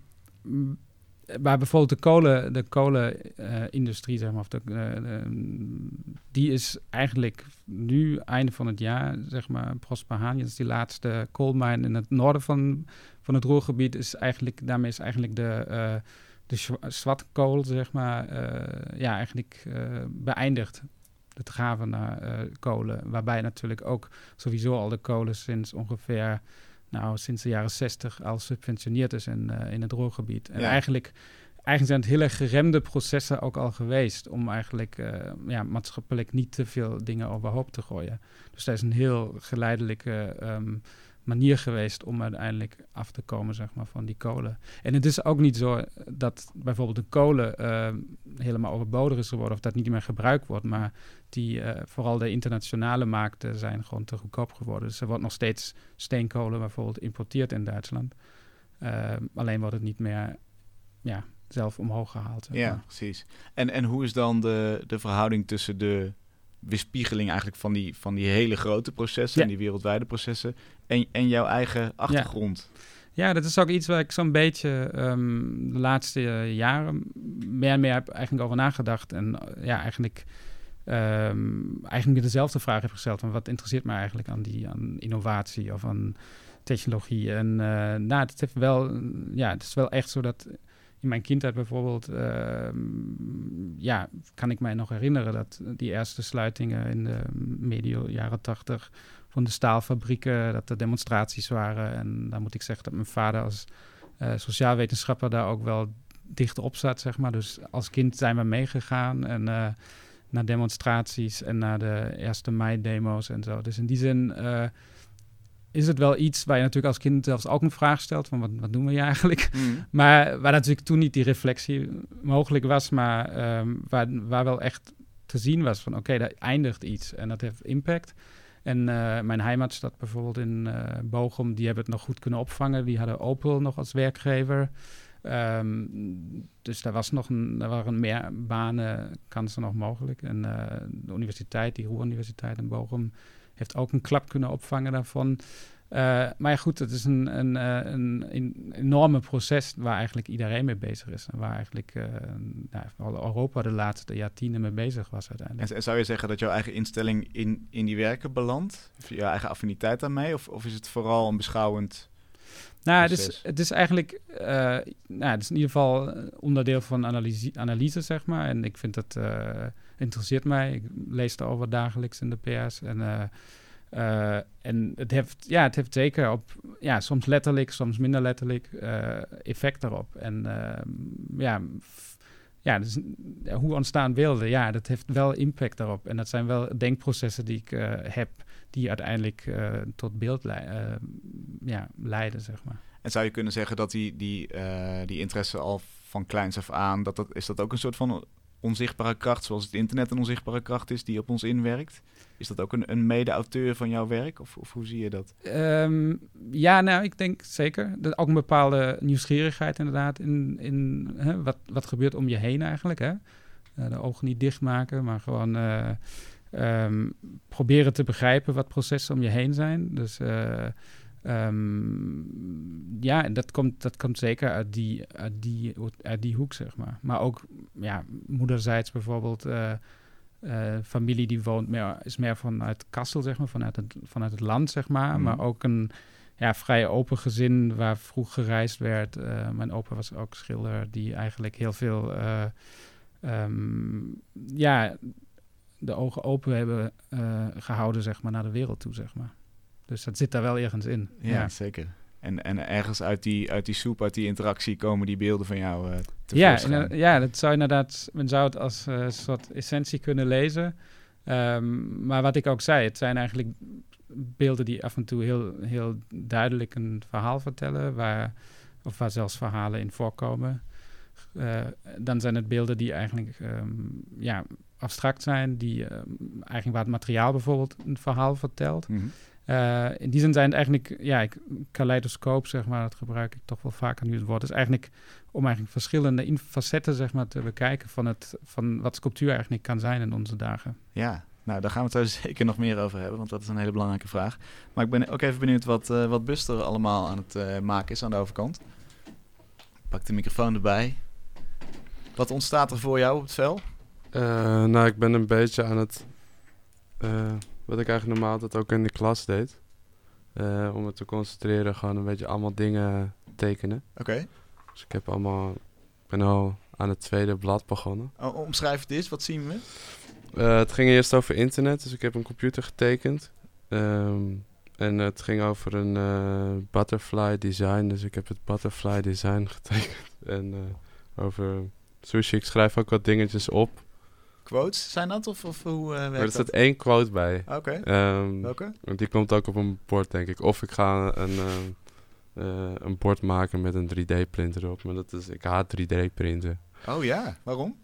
C: maar bijvoorbeeld de kolen, de kolenindustrie, uh, zeg maar, of de, uh, de, die is eigenlijk nu, einde van het jaar, zeg maar, Prosper Haan, dat is die laatste koolmijn in het noorden van, van het Ruhrgebied, is eigenlijk, daarmee is eigenlijk de... Uh, de zwartkool, zeg maar, uh, ja, eigenlijk uh, beëindigd. Het graven naar uh, kolen. Waarbij natuurlijk ook sowieso al de kolen sinds ongeveer, nou, sinds de jaren zestig al subventioneerd is in, uh, in het Ruhrgebied. En ja. eigenlijk, eigenlijk zijn het hele geremde processen ook al geweest om eigenlijk uh, ja, maatschappelijk niet te veel dingen overhoop te gooien. Dus dat is een heel geleidelijke... Um, manier geweest om uiteindelijk af te komen, zeg maar, van die kolen. En het is ook niet zo dat bijvoorbeeld de kolen uh, helemaal overbodig is geworden of dat niet meer gebruikt wordt, maar die, uh, vooral de internationale markten zijn gewoon te goedkoop geworden. Dus er wordt nog steeds steenkolen bijvoorbeeld importeerd in Duitsland. Uh, alleen wordt het niet meer ja, zelf omhoog gehaald. Zeg
B: ja,
C: maar.
B: Precies. En, en hoe is dan de, de verhouding tussen de weerspiegeling eigenlijk van die, van die hele grote processen, ja. en die wereldwijde processen, en, en jouw eigen achtergrond?
C: Ja. ja, dat is ook iets waar ik zo'n beetje um, de laatste uh, jaren meer en meer heb eigenlijk over nagedacht. En uh, ja, eigenlijk, um, eigenlijk weer dezelfde vraag heb gesteld van wat interesseert mij eigenlijk aan, die, aan innovatie of aan technologie. En uh, nou, het heeft wel, ja, het is wel echt zo dat in mijn kindheid bijvoorbeeld, uh, ja, kan ik mij nog herinneren dat die eerste sluitingen in de medio jaren tachtig van de staalfabrieken, dat er demonstraties waren. En dan moet ik zeggen dat mijn vader als uh, sociaalwetenschapper daar ook wel dicht op zat, zeg maar. Dus als kind zijn we meegegaan en uh, naar demonstraties en naar de eerste mei-demo's en zo. Dus in die zin uh, is het wel iets waar je natuurlijk als kind zelfs ook een vraag stelt van wat, wat doen we hier eigenlijk? Mm. Maar waar natuurlijk toen niet die reflectie mogelijk was, maar um, waar, waar wel echt te zien was van oké, okay, daar eindigt iets en dat heeft impact. En uh, mijn heimatstad bijvoorbeeld in uh, Bochum, die hebben het nog goed kunnen opvangen. Die hadden Opel nog als werkgever. Um, dus daar, was nog een, daar waren meer banen, kansen nog mogelijk. En uh, de universiteit, die Ruhr-universiteit in Bochum, heeft ook een klap kunnen opvangen daarvan. Uh, maar ja, goed, het is een, een, een, een enorme proces waar eigenlijk iedereen mee bezig is. En waar eigenlijk uh, nou, Europa de laatste jaartienden mee bezig was uiteindelijk.
B: En zou je zeggen dat jouw eigen instelling in, in die werken belandt? Of je eigen affiniteit daarmee? Of, of is het vooral een beschouwend
C: Nou, het is, het is eigenlijk, uh, nou, het is in ieder geval onderdeel van analyse, analyse zeg maar. En ik vind dat uh, interesseert mij. Ik lees erover dagelijks in de P A's. En, uh, uh, en het heeft, ja, het heeft zeker op, ja, soms letterlijk, soms minder letterlijk, uh, effect erop. En uh, ja, f- ja, dus, ja, hoe ontstaan beelden? Ja, dat heeft wel impact daarop. En dat zijn wel denkprocessen die ik uh, heb, die uiteindelijk uh, tot beeld le- uh, ja, leiden, zeg maar.
B: En zou je kunnen zeggen dat die, die, uh, die interesse al van kleins af aan, dat dat, is dat ook een soort van onzichtbare kracht, zoals het internet een onzichtbare kracht is, die op ons inwerkt? Is dat ook een, een mede-auteur van jouw werk? Of, of hoe zie je dat?
C: Um, ja, nou, ik denk zeker. Dat ook een bepaalde nieuwsgierigheid inderdaad in, in hè, wat, wat gebeurt om je heen eigenlijk. Hè? Uh, de ogen niet dichtmaken, maar gewoon uh, um, proberen te begrijpen wat processen om je heen zijn. Dus uh, um, ja, dat komt, dat komt zeker uit die, uit, die, uit die hoek, zeg maar. Maar ook, ja, moederzijds bijvoorbeeld... Uh, Uh, familie die woont meer, is meer vanuit Kassel, zeg maar, vanuit het, vanuit het land, zeg maar. Mm. Maar ook een ja, vrij open gezin waar vroeg gereisd werd. Uh, mijn opa was ook schilder die eigenlijk heel veel uh, um, ja, de ogen open hebben uh, gehouden, zeg maar, naar de wereld toe, zeg maar. Dus dat zit daar wel ergens in.
B: Ja,
C: ja.
B: zeker. En, en ergens uit die, uit die soep, uit die interactie komen die beelden van jou uh,
C: ja, en, ja, dat zou inderdaad, men zou het als een uh, soort essentie kunnen lezen. Um, maar wat ik ook zei, het zijn eigenlijk beelden die af en toe heel, heel duidelijk een verhaal vertellen, waar, of waar zelfs verhalen in voorkomen. Uh, dan zijn het beelden die eigenlijk um, ja, abstract zijn, die uh, eigenlijk waar het materiaal bijvoorbeeld een verhaal vertelt. Mm-hmm. Uh, in die zin zijn het eigenlijk, ja, ik, kaleidoscoop, zeg maar, dat gebruik ik toch wel vaker nu het woord. Dus eigenlijk om eigenlijk verschillende in- facetten, zeg maar, te bekijken van, het, van wat sculptuur eigenlijk kan zijn in onze dagen.
B: Ja, nou, daar gaan we het zo zeker nog meer over hebben, want dat is een hele belangrijke vraag. Maar ik ben ook even benieuwd wat, uh, wat Buster allemaal aan het uh, maken is aan de overkant. Pak de microfoon erbij. Wat ontstaat er voor jou op het vel?
D: Uh, nou, ik ben een beetje aan het... Uh, wat ik eigenlijk normaal dat ook in de klas deed. Uh, om me te concentreren, gewoon een beetje allemaal dingen tekenen.
B: Oké. Okay.
D: Dus ik heb allemaal... Ik ben al aan het tweede blad begonnen.
B: Oh, omschrijf het eens, wat zien we?
D: Uh, het ging eerst over internet, dus ik heb een computer getekend. Um, en het ging over een uh, butterfly design, dus ik heb het butterfly design getekend. En uh, over sushi, ik schrijf ook wat dingetjes op.
B: Quotes zijn dat, of, of hoe uh, werkt dat?
D: Er staat één quote bij.
B: Oké, okay. um, welke?
D: Die komt ook op een bord, denk ik. Of ik ga een, uh, uh, een bord maken met een drie D-printer erop. Maar dat is, ik haat drie D-printen.
B: Oh ja, waarom?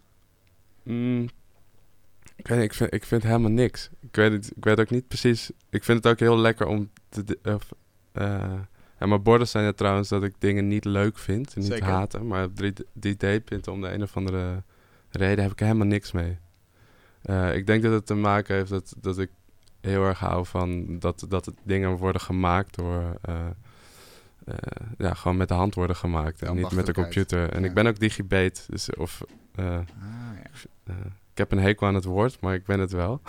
D: Mm, ik, weet niet, ik, vind, ik vind helemaal niks. Ik weet, het, ik weet ook niet precies... Ik vind het ook heel lekker om te... Uh, uh, en mijn borden zijn er trouwens dat ik dingen niet leuk vind. En niet Zeker. haten. Maar drie D-printen om de een of andere reden heb ik er helemaal niks mee. Uh, ik denk dat het te maken heeft dat, dat ik heel erg hou van dat, dat het dingen worden gemaakt door... Uh, uh, ja, gewoon met de hand worden gemaakt en niet met de computer. En ja. Ik ben ook digibate, dus of... Uh, ah, ja. uh, ik heb een hekel aan het woord, maar ik ben het wel.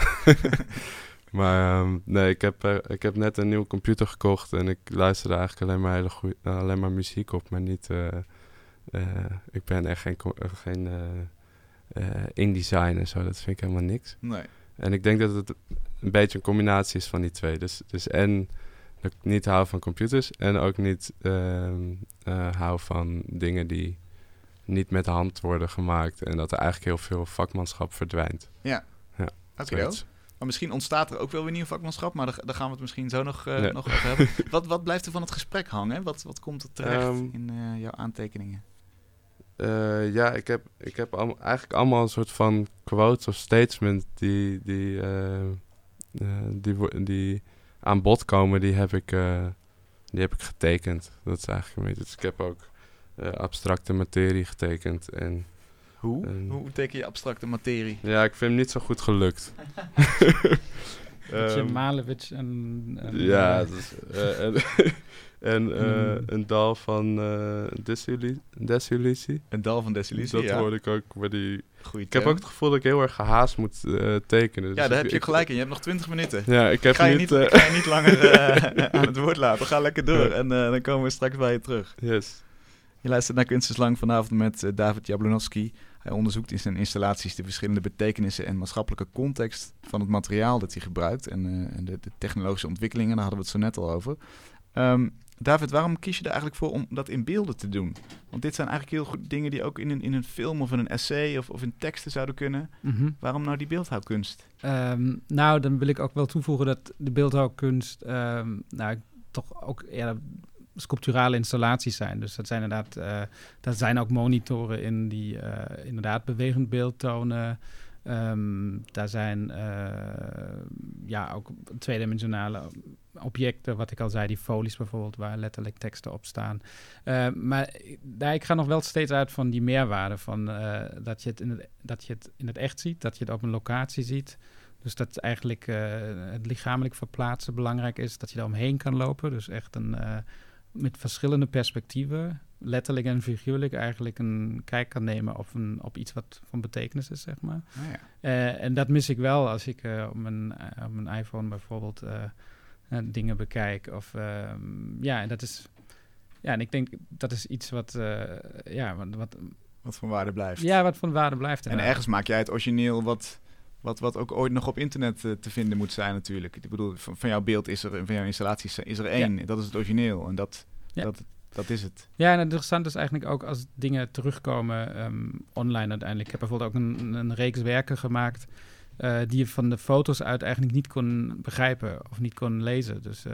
D: maar um, nee, ik heb, uh, ik heb net een nieuwe computer gekocht en ik luisterde eigenlijk alleen maar, hele goeie, uh, alleen maar muziek op, maar niet... Uh, uh, ik ben echt geen... Uh, geen uh, Uh, InDesign en zo, dat vind ik helemaal niks.
B: Nee.
D: En ik denk dat het een beetje een combinatie is van die twee. Dus, dus en dat ik niet hou van computers en ook niet uh, uh, hou van dingen die niet met de hand worden gemaakt en dat er eigenlijk heel veel vakmanschap verdwijnt.
B: Ja,
D: ja
B: oké. Okay, maar misschien ontstaat er ook wel weer nieuw vakmanschap, maar daar, daar gaan we het misschien zo nog, uh, ja. nog over hebben. wat, wat blijft er van het gesprek hangen? Wat, wat komt er terecht um, in uh, jouw aantekeningen?
D: Uh, ja, ik heb, ik heb al, eigenlijk allemaal een soort van quotes of statements die, die, uh, uh, die, die aan bod komen, die heb ik, uh, die heb ik getekend. Dat is eigenlijk een beetje. Dus ik heb ook uh, abstracte materie getekend. En,
B: Hoe? En, Hoe teken je abstracte materie?
D: Ja, ik vind hem niet zo goed gelukt.
C: Beetje
D: Um,
C: Malevich en... en
D: ja,
C: uh,
D: dus, uh, en, en uh,
C: mm.
D: een dal van uh, Desillusie. Desillusie.
B: Een dal van desillusie,
D: Dat
B: ja.
D: hoorde ik ook bij die...
B: Goeie
D: Ik heb ook het gevoel dat ik heel erg gehaast moet uh, tekenen. Dus
B: ja, daar
D: ik,
B: heb je
D: ik,
B: gelijk in. Je hebt nog twintig minuten.
D: Ja, ik heb
B: ga je
D: niet...
B: niet,
D: Uh,
B: ga je niet langer uh, aan het woord laten. Ga lekker door en uh, dan komen we straks bij je terug.
D: Yes.
B: Je luistert naar Kunst is Lang vanavond met uh, David Jablonowski. Hij onderzoekt in zijn installaties de verschillende betekenissen en maatschappelijke context van het materiaal dat hij gebruikt en, uh, en de, de technologische ontwikkelingen. Daar hadden we het zo net al over. Um, David, waarom kies je er eigenlijk voor om dat in beelden te doen? Want dit zijn eigenlijk heel goed dingen die ook in een, in een film of in een essay of, of in teksten zouden kunnen.
C: Mm-hmm.
B: Waarom nou die beeldhouwkunst?
C: Um, nou, dan wil ik ook wel toevoegen dat de beeldhouwkunst um, nou, toch ook eerder sculpturale installaties zijn. Dus dat zijn inderdaad, uh, dat zijn ook monitoren in die uh, inderdaad bewegend beeld tonen. Um, daar zijn uh, ja ook tweedimensionale objecten, wat ik al zei, die folies bijvoorbeeld, waar letterlijk teksten op staan. Uh, maar daar, ik ga nog wel steeds uit van die meerwaarde, van uh, dat, je het in het, dat je het in het echt ziet, dat je het op een locatie ziet. Dus dat eigenlijk uh, het lichamelijk verplaatsen belangrijk is, dat je daar omheen kan lopen. Dus echt een, uh, met verschillende perspectieven, letterlijk en figuurlijk, eigenlijk een kijk kan nemen op, een, op iets wat van betekenis is, zeg maar.
B: Oh ja.
C: Uh, en dat mis ik wel als ik uh, op, mijn, uh, op mijn iPhone bijvoorbeeld uh, uh, dingen bekijk. Of uh, ja, en dat is... Ja, en ik denk dat is iets wat... Uh, ja, wat, wat,
B: wat van waarde blijft.
C: Ja, wat van waarde blijft.
B: En
C: inderdaad.
B: ergens maak jij het origineel wat... Wat, wat ook ooit nog op internet uh, te vinden moet zijn natuurlijk. Ik bedoel, van, van jouw beeld is er, van jouw installaties is er één. Ja. Dat is het origineel en dat, ja. dat, dat is het.
C: Ja, en het interessante is eigenlijk ook als dingen terugkomen um, online uiteindelijk. Ik heb bijvoorbeeld ook een, een reeks werken gemaakt uh, die je van de foto's uit eigenlijk niet kon begrijpen of niet kon lezen. Dus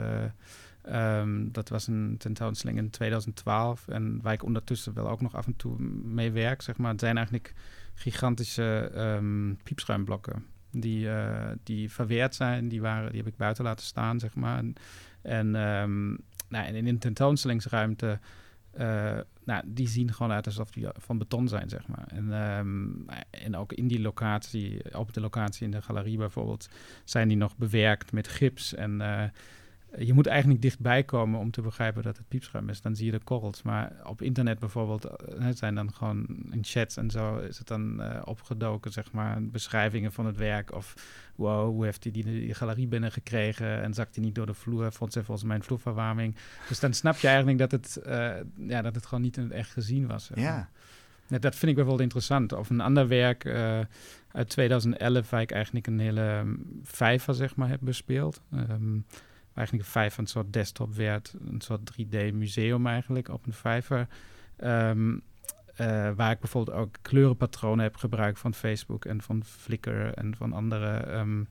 C: uh, um, dat was een tentoonstelling in tweeduizend twaalf en waar ik ondertussen wel ook nog af en toe mee werk, zeg maar. Het zijn eigenlijk gigantische um, piepschuimblokken die, uh, die verweerd zijn. Die, waren, die heb ik buiten laten staan, zeg maar. En, en, um, nou, en in een tentoonstellingsruimte, uh, nou, die zien gewoon uit alsof die van beton zijn, zeg maar. En, um, en ook in die locatie, op de locatie in de galerie bijvoorbeeld, zijn die nog bewerkt met gips en... Uh, je moet eigenlijk dichtbij komen om te begrijpen dat het piepschuim is. Dan zie je de korrels. Maar op internet bijvoorbeeld, het zijn dan gewoon in chats en zo is het dan uh, opgedoken, zeg maar, beschrijvingen van het werk. Of wow, hoe heeft hij die, die galerie binnengekregen en zakt hij niet door de vloer? Vond ze volgens mij een vloerverwarming. Dus dan snap je eigenlijk dat het, uh, ja, dat het gewoon niet in het echt gezien was. Zeg maar.
B: Ja.
C: Ja, dat vind ik bijvoorbeeld interessant. Of een ander werk uh, uit tweeduizend elf, waar ik eigenlijk een hele um, vijver, zeg maar, heb bespeeld. Um, eigenlijk een vijver, een soort desktop werd, een soort drie D-museum eigenlijk op een vijver. Um, uh, waar ik bijvoorbeeld ook kleurenpatronen heb gebruikt van Facebook en van Flickr en van andere um,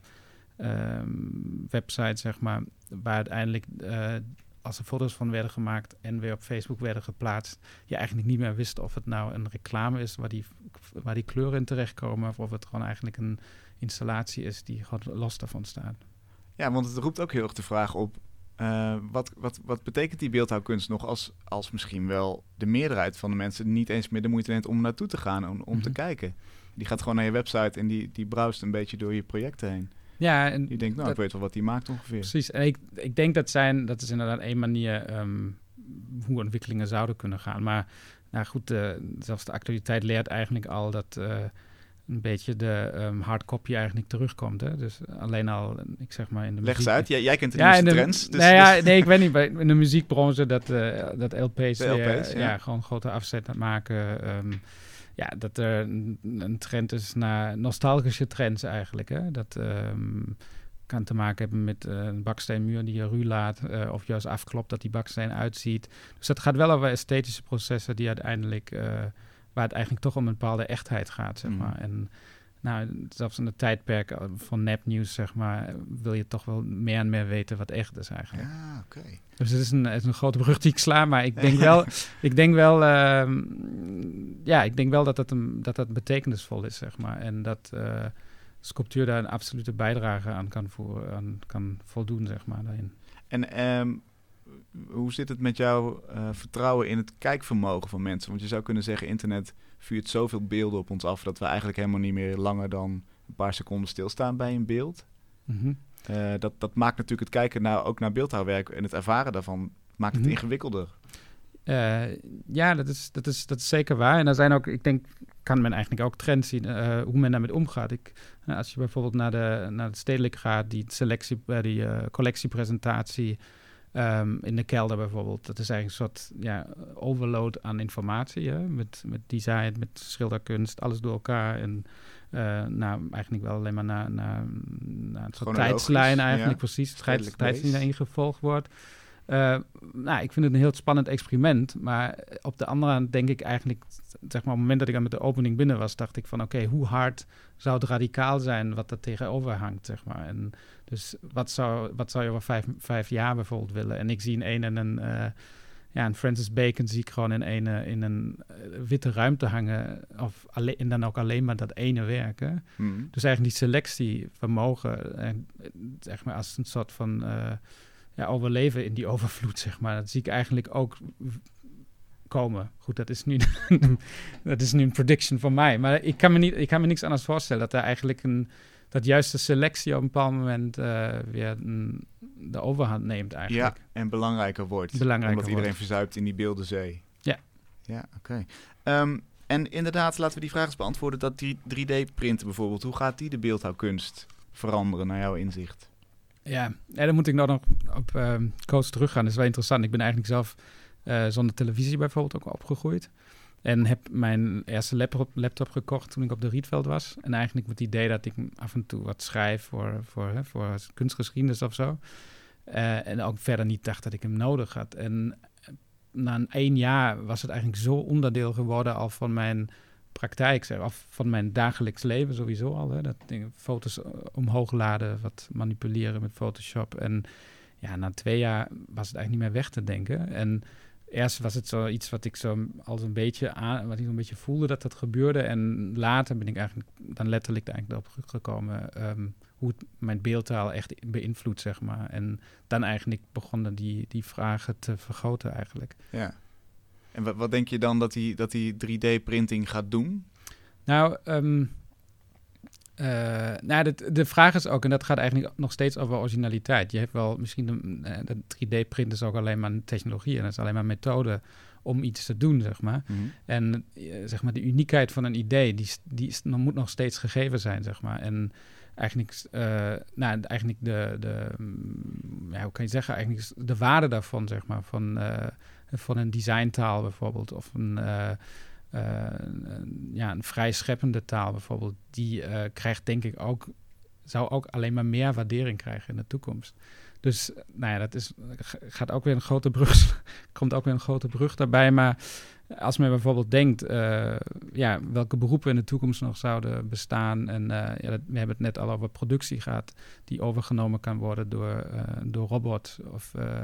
C: um, websites, zeg maar, waar uiteindelijk uh, als er foto's van werden gemaakt en weer op Facebook werden geplaatst, je eigenlijk niet meer wist of het nou een reclame is waar die, waar die kleuren in terechtkomen of of het gewoon eigenlijk een installatie is die gewoon los daarvan staat.
B: Ja, want het roept ook heel erg de vraag op, uh, wat, wat, wat betekent die beeldhouwkunst nog als, als misschien wel de meerderheid van de mensen niet eens meer de moeite neemt om naartoe te gaan, om, om mm-hmm. te kijken. Die gaat gewoon naar je website en die, die browst een beetje door je projecten heen.
C: Ja, en
B: die denkt, nou, dat, ik weet wel wat die maakt ongeveer.
C: Precies, en ik, ik denk dat zijn, dat is inderdaad één manier um, hoe ontwikkelingen zouden kunnen gaan. Maar nou goed, uh, zelfs de actualiteit leert eigenlijk al dat... Uh, een beetje de um, hardcopy eigenlijk terugkomt. Hè? Dus alleen al, ik zeg maar in de
B: Leg
C: muziek...
B: eens uit, jij, jij kent de
C: ja,
B: nieuwste
C: de,
B: trends. Dus,
C: nou ja,
B: dus...
C: nee, ik weet niet, bij, in de muziekbranche dat, uh, dat L P's,
B: L P's
C: weer,
B: ja.
C: ja, gewoon grote afzet maken. Um, ja, dat er een, een trend is naar nostalgische trends eigenlijk. Hè? Dat um, kan te maken hebben met uh, een baksteenmuur die je ruw laat, uh, of juist afklopt dat die baksteen uitziet. Dus dat gaat wel over esthetische processen die uiteindelijk... Uh, waar het eigenlijk toch om een bepaalde echtheid gaat, zeg maar. Mm. En nou, zelfs in het tijdperk van nepnieuws, zeg maar, wil je toch wel meer en meer weten wat echt is eigenlijk.
B: Ja, oké. Okay.
C: Dus het is, een, het is een grote brug die ik sla, maar ik denk wel, ik denk wel, uh, ja, ik denk wel dat dat, een, dat dat betekenisvol is, zeg maar. En dat uh, sculptuur daar een absolute bijdrage aan kan, voeren, aan kan voldoen, zeg maar, daarin.
B: En um, hoe zit het met jouw uh, vertrouwen in het kijkvermogen van mensen? Want je zou kunnen zeggen, internet vuurt zoveel beelden op ons af dat we eigenlijk helemaal niet meer langer dan een paar seconden stilstaan bij een beeld.
C: Mm-hmm.
B: Uh, dat, dat maakt natuurlijk het kijken naar, ook naar beeldhouwwerk en het ervaren daarvan, maakt het mm-hmm. ingewikkelder.
C: Uh, ja, dat is, dat, is, dat is zeker waar. En er zijn ook, ik denk, kan men eigenlijk ook trends zien uh, hoe men daarmee omgaat. Ik, uh, als je bijvoorbeeld naar de, naar het stedelijk gaat, die selectie, uh, die uh, collectiepresentatie um, in de kelder bijvoorbeeld, dat is eigenlijk een soort ja, overload aan informatie, hè? Met, met design, met schilderkunst, alles door elkaar. En uh, nou, eigenlijk wel alleen maar naar, naar, naar een soort tijdslijn eigenlijk, ja. Precies, tijds, tijdslijn die ingevolgd wordt. Uh, nou, ik vind het een heel spannend experiment, maar op de andere hand denk ik eigenlijk, zeg maar, op het moment dat ik aan met de opening binnen was, dacht ik van, oké, okay, hoe hard zou het radicaal zijn wat er tegenover hangt, zeg maar. En dus wat zou, wat zou je over vijf, vijf jaar bijvoorbeeld willen? En ik zie in een en een, uh, ja, een Francis Bacon zie ik gewoon in een, in een witte ruimte hangen, of alleen, en dan ook alleen maar dat ene werken. Mm. Dus eigenlijk die selectievermogen, en, zeg maar, als een soort van Uh, Ja, overleven in die overvloed, zeg maar. Dat zie ik eigenlijk ook w- komen. Goed, dat is nu dat is nu een prediction van mij. Maar ik kan me niet, ik kan me niks anders voorstellen dat er eigenlijk een dat juist de selectie op een bepaald moment uh, weer een, de overhand neemt eigenlijk.
B: Ja, en belangrijker wordt.
C: Belangrijker
B: omdat iedereen
C: wordt.
B: verzuipt in die beeldenzee.
C: Ja.
B: Ja, oké. Okay. Um, en inderdaad, laten we die vraag eens beantwoorden. Dat die drie D-printen bijvoorbeeld, hoe gaat die de beeldhouwkunst veranderen naar jouw inzicht?
C: Ja, en dan moet ik nou nog op uh, coach teruggaan. Dat is wel interessant. Ik ben eigenlijk zelf uh, zonder televisie bijvoorbeeld ook opgegroeid. En heb mijn eerste laptop, laptop gekocht toen ik op de Rietveld was. En eigenlijk met het idee dat ik af en toe wat schrijf voor, voor, hè, voor kunstgeschiedenis of zo. Uh, en ook verder niet dacht dat ik hem nodig had. En na een één jaar was het eigenlijk zo onderdeel geworden al van mijn praktijk, zeg, of van mijn dagelijks leven sowieso al. Hè, dat dingen, foto's omhoog laden, wat manipuleren met Photoshop. En ja, na twee jaar was het eigenlijk niet meer weg te denken. En eerst was het zoiets wat ik zo als een beetje aan, wat ik een beetje voelde dat dat gebeurde. En later ben ik eigenlijk dan letterlijk eigenlijk erop gekomen um, hoe het mijn beeldtaal echt beïnvloedt, zeg maar. En dan eigenlijk begonnen die, die vragen te vergroten eigenlijk.
B: Ja. En wat, wat denk je dan dat die, dat die drie D-printing gaat doen?
C: Nou, um, uh, nou de, de vraag is ook, en dat gaat eigenlijk nog steeds over originaliteit. Je hebt wel misschien, de, de drie D-print is ook alleen maar een technologie en dat is alleen maar een methode om iets te doen, zeg maar. Mm-hmm. En uh, zeg maar de uniekheid van een idee, die, die is, moet nog steeds gegeven zijn, zeg maar. En eigenlijk, uh, nou, eigenlijk de, de ja, hoe kan je zeggen, eigenlijk de waarde daarvan, zeg maar, van Uh, van een designtaal bijvoorbeeld, of een, uh, uh, een, ja, een vrij scheppende taal bijvoorbeeld, die uh, krijgt denk ik ook, zou ook alleen maar meer waardering krijgen in de toekomst. Dus, nou ja, dat is, gaat ook weer een grote brug, komt ook weer een grote brug daarbij, maar als men bijvoorbeeld denkt, uh, ja, welke beroepen in de toekomst nog zouden bestaan, en uh, ja, dat, we hebben het net al over productie gehad, die overgenomen kan worden door, uh, door robots, of Uh,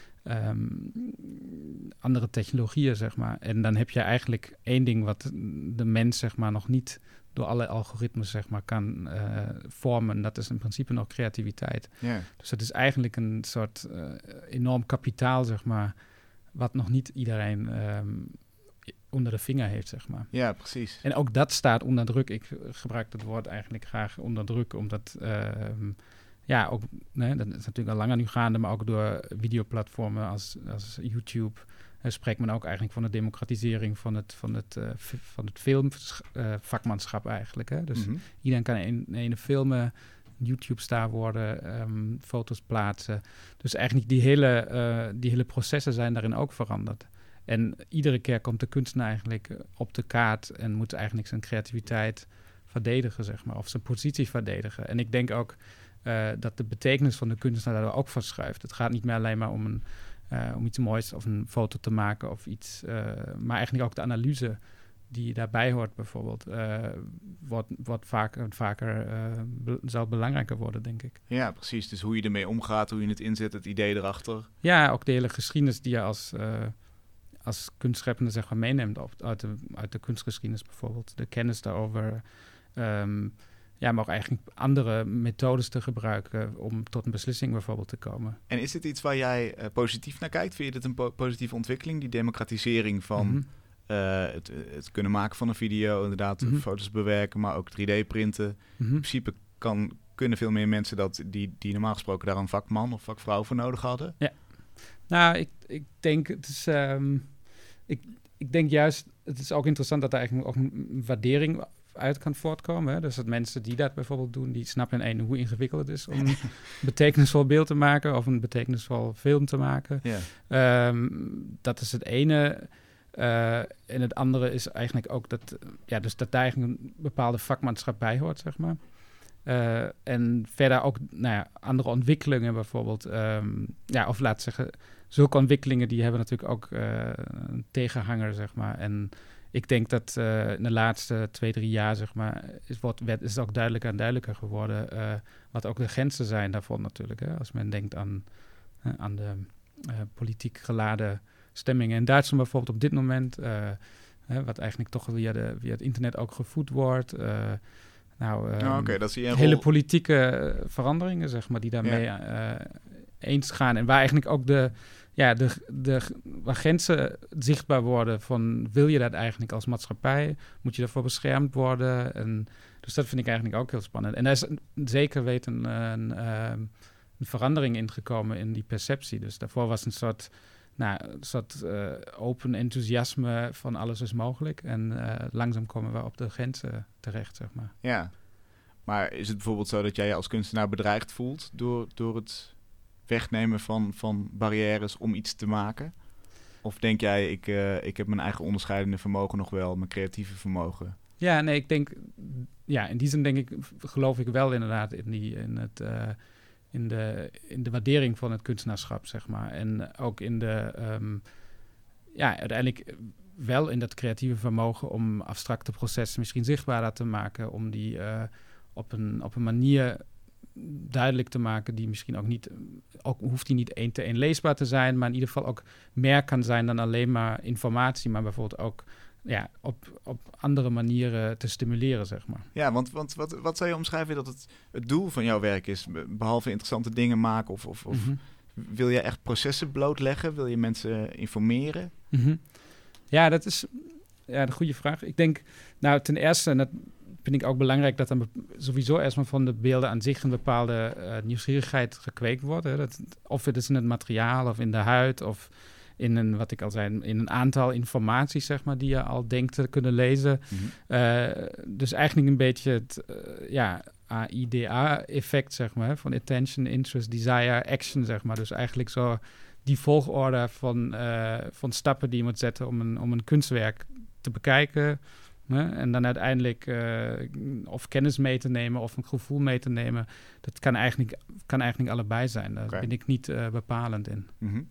C: Um, andere technologieën, zeg maar. En dan heb je eigenlijk één ding wat de mens, zeg maar, nog niet door alle algoritmes, zeg maar, kan uh, vormen. Dat is in principe nog creativiteit. Yeah. Dus dat is eigenlijk een soort uh, enorm kapitaal, zeg maar, wat nog niet iedereen um, onder de vinger heeft, zeg maar.
B: Ja, precies.
C: En ook dat staat onder druk. Ik gebruik dat woord eigenlijk graag onder druk, omdat Uh, ja, ook, nee, dat is natuurlijk al langer nu gaande, maar ook door videoplatformen als, als YouTube uh, spreekt men ook eigenlijk van de democratisering van het, van het, uh, f- van het filmvakmanschap uh, eigenlijk. Hè? Dus mm-hmm. iedereen kan in een filmen, YouTube-star worden, um, foto's plaatsen. Dus eigenlijk die hele, uh, die hele processen zijn daarin ook veranderd. En iedere keer komt de kunstenaar eigenlijk op de kaart en moet eigenlijk zijn creativiteit verdedigen, zeg maar, of zijn positie verdedigen. En ik denk ook Uh, dat de betekenis van de kunstenaar daar ook verschuift. Het gaat niet meer alleen maar om, een, uh, om iets moois of een foto te maken of iets, uh, maar eigenlijk ook de analyse die daarbij hoort bijvoorbeeld, uh, wordt, wordt vaker, vaker uh, be- zal belangrijker worden, denk ik.
B: Ja, precies. Dus hoe je ermee omgaat, hoe je het inzet, het idee erachter.
C: Ja, ook de hele geschiedenis die je als, uh, als kunstscheppende, zeg maar, meeneemt op, uit, de, uit de kunstgeschiedenis bijvoorbeeld. De kennis daarover. Um, Ja, maar ook eigenlijk andere methodes te gebruiken om tot een beslissing bijvoorbeeld te komen.
B: En is dit iets waar jij uh, positief naar kijkt? Vind je dit een po- positieve ontwikkeling, die democratisering van mm-hmm. uh, het, het kunnen maken van een video, inderdaad mm-hmm. foto's bewerken, maar ook drie D-printen? Mm-hmm. In principe kan, kunnen veel meer mensen dat die, die normaal gesproken daar een vakman of vakvrouw voor nodig hadden?
C: Ja. Nou, ik, ik denk het is... Um, ik, ik denk juist, het is ook interessant dat er eigenlijk ook een waardering uit kan voortkomen. Hè? Dus dat mensen die dat bijvoorbeeld doen, die snappen in één hoe ingewikkeld het is om een betekenisvol beeld te maken of een betekenisvol film te maken. Yeah. Um, dat is het ene. Uh, en het andere is eigenlijk ook dat, ja, dus dat daar eigenlijk een bepaalde vakmanschap bij hoort, zeg maar. Uh, en verder ook nou ja, andere ontwikkelingen bijvoorbeeld. Um, ja, of laat zeggen, zulke ontwikkelingen die hebben natuurlijk ook uh, een tegenhanger, zeg maar. En ik denk dat uh, in de laatste twee, drie jaar, zeg maar, is, wordt, werd, is het ook duidelijker en duidelijker geworden uh, wat ook de grenzen zijn daarvan natuurlijk. Hè? Als men denkt aan, uh, aan de uh, politiek geladen stemmingen in Duitsland bijvoorbeeld op dit moment, uh, uh, wat eigenlijk toch via, de, via het internet ook gevoed wordt. Uh, nou, um,
B: oh, okay, dat zie je
C: hele
B: rol...
C: politieke veranderingen, zeg maar, die daarmee ja. uh, eens gaan. En waar eigenlijk ook de, ja, de, de, waar grenzen zichtbaar worden van, wil je dat eigenlijk als maatschappij? Moet je daarvoor beschermd worden? En, dus dat vind ik eigenlijk ook heel spannend. En daar is een, zeker weten een, een, een verandering in gekomen in die perceptie. Dus daarvoor was een soort... Nou, een soort uh, open enthousiasme van alles is mogelijk. En uh, langzaam komen we op de grenzen terecht, zeg maar.
B: Ja, maar is het bijvoorbeeld zo dat jij je als kunstenaar bedreigd voelt door, door het wegnemen van, van barrières om iets te maken? Of denk jij, ik, uh, ik heb mijn eigen onderscheidende vermogen nog wel, mijn creatieve vermogen?
C: Ja, nee, ik denk... Ja, in die zin denk ik, geloof ik wel inderdaad in, die, in het... Uh, In de, in de waardering van het kunstenaarschap, zeg maar. En ook in de, um, ja, uiteindelijk wel in dat creatieve vermogen om abstracte processen misschien zichtbaarder te maken, om die uh, op, een, op een manier duidelijk te maken die misschien ook niet, ook hoeft die niet één te één leesbaar te zijn, maar in ieder geval ook meer kan zijn dan alleen maar informatie, maar bijvoorbeeld ook ja, op, op andere manieren te stimuleren, zeg maar.
B: Ja, want, want wat, wat zou je omschrijven dat het, het doel van jouw werk is? Behalve interessante dingen maken of, of, of mm-hmm. wil je echt processen blootleggen? Wil je mensen informeren?
C: Mm-hmm. Ja, dat is ja, een goede vraag. Ik denk, nou ten eerste, en dat vind ik ook belangrijk, dat dan sowieso eerst maar van de beelden aan zich een bepaalde uh, nieuwsgierigheid gekweekt wordt. Hè? Dat, of het is in het materiaal of in de huid of in een, wat ik al zei, in een aantal informaties, zeg maar, die je al denkt te kunnen lezen. Mm-hmm. Uh, dus eigenlijk een beetje het, uh, ja, A I D A-effect, zeg maar, van attention, interest, desire, action, zeg maar. Dus eigenlijk zo die volgorde van, uh, van stappen die je moet zetten om een, om een kunstwerk te bekijken. Hè? En dan uiteindelijk uh, of kennis mee te nemen of een gevoel mee te nemen. Dat kan eigenlijk, kan eigenlijk allebei zijn. Daar okay. ben ik niet uh, bepalend in.
B: Mm-hmm.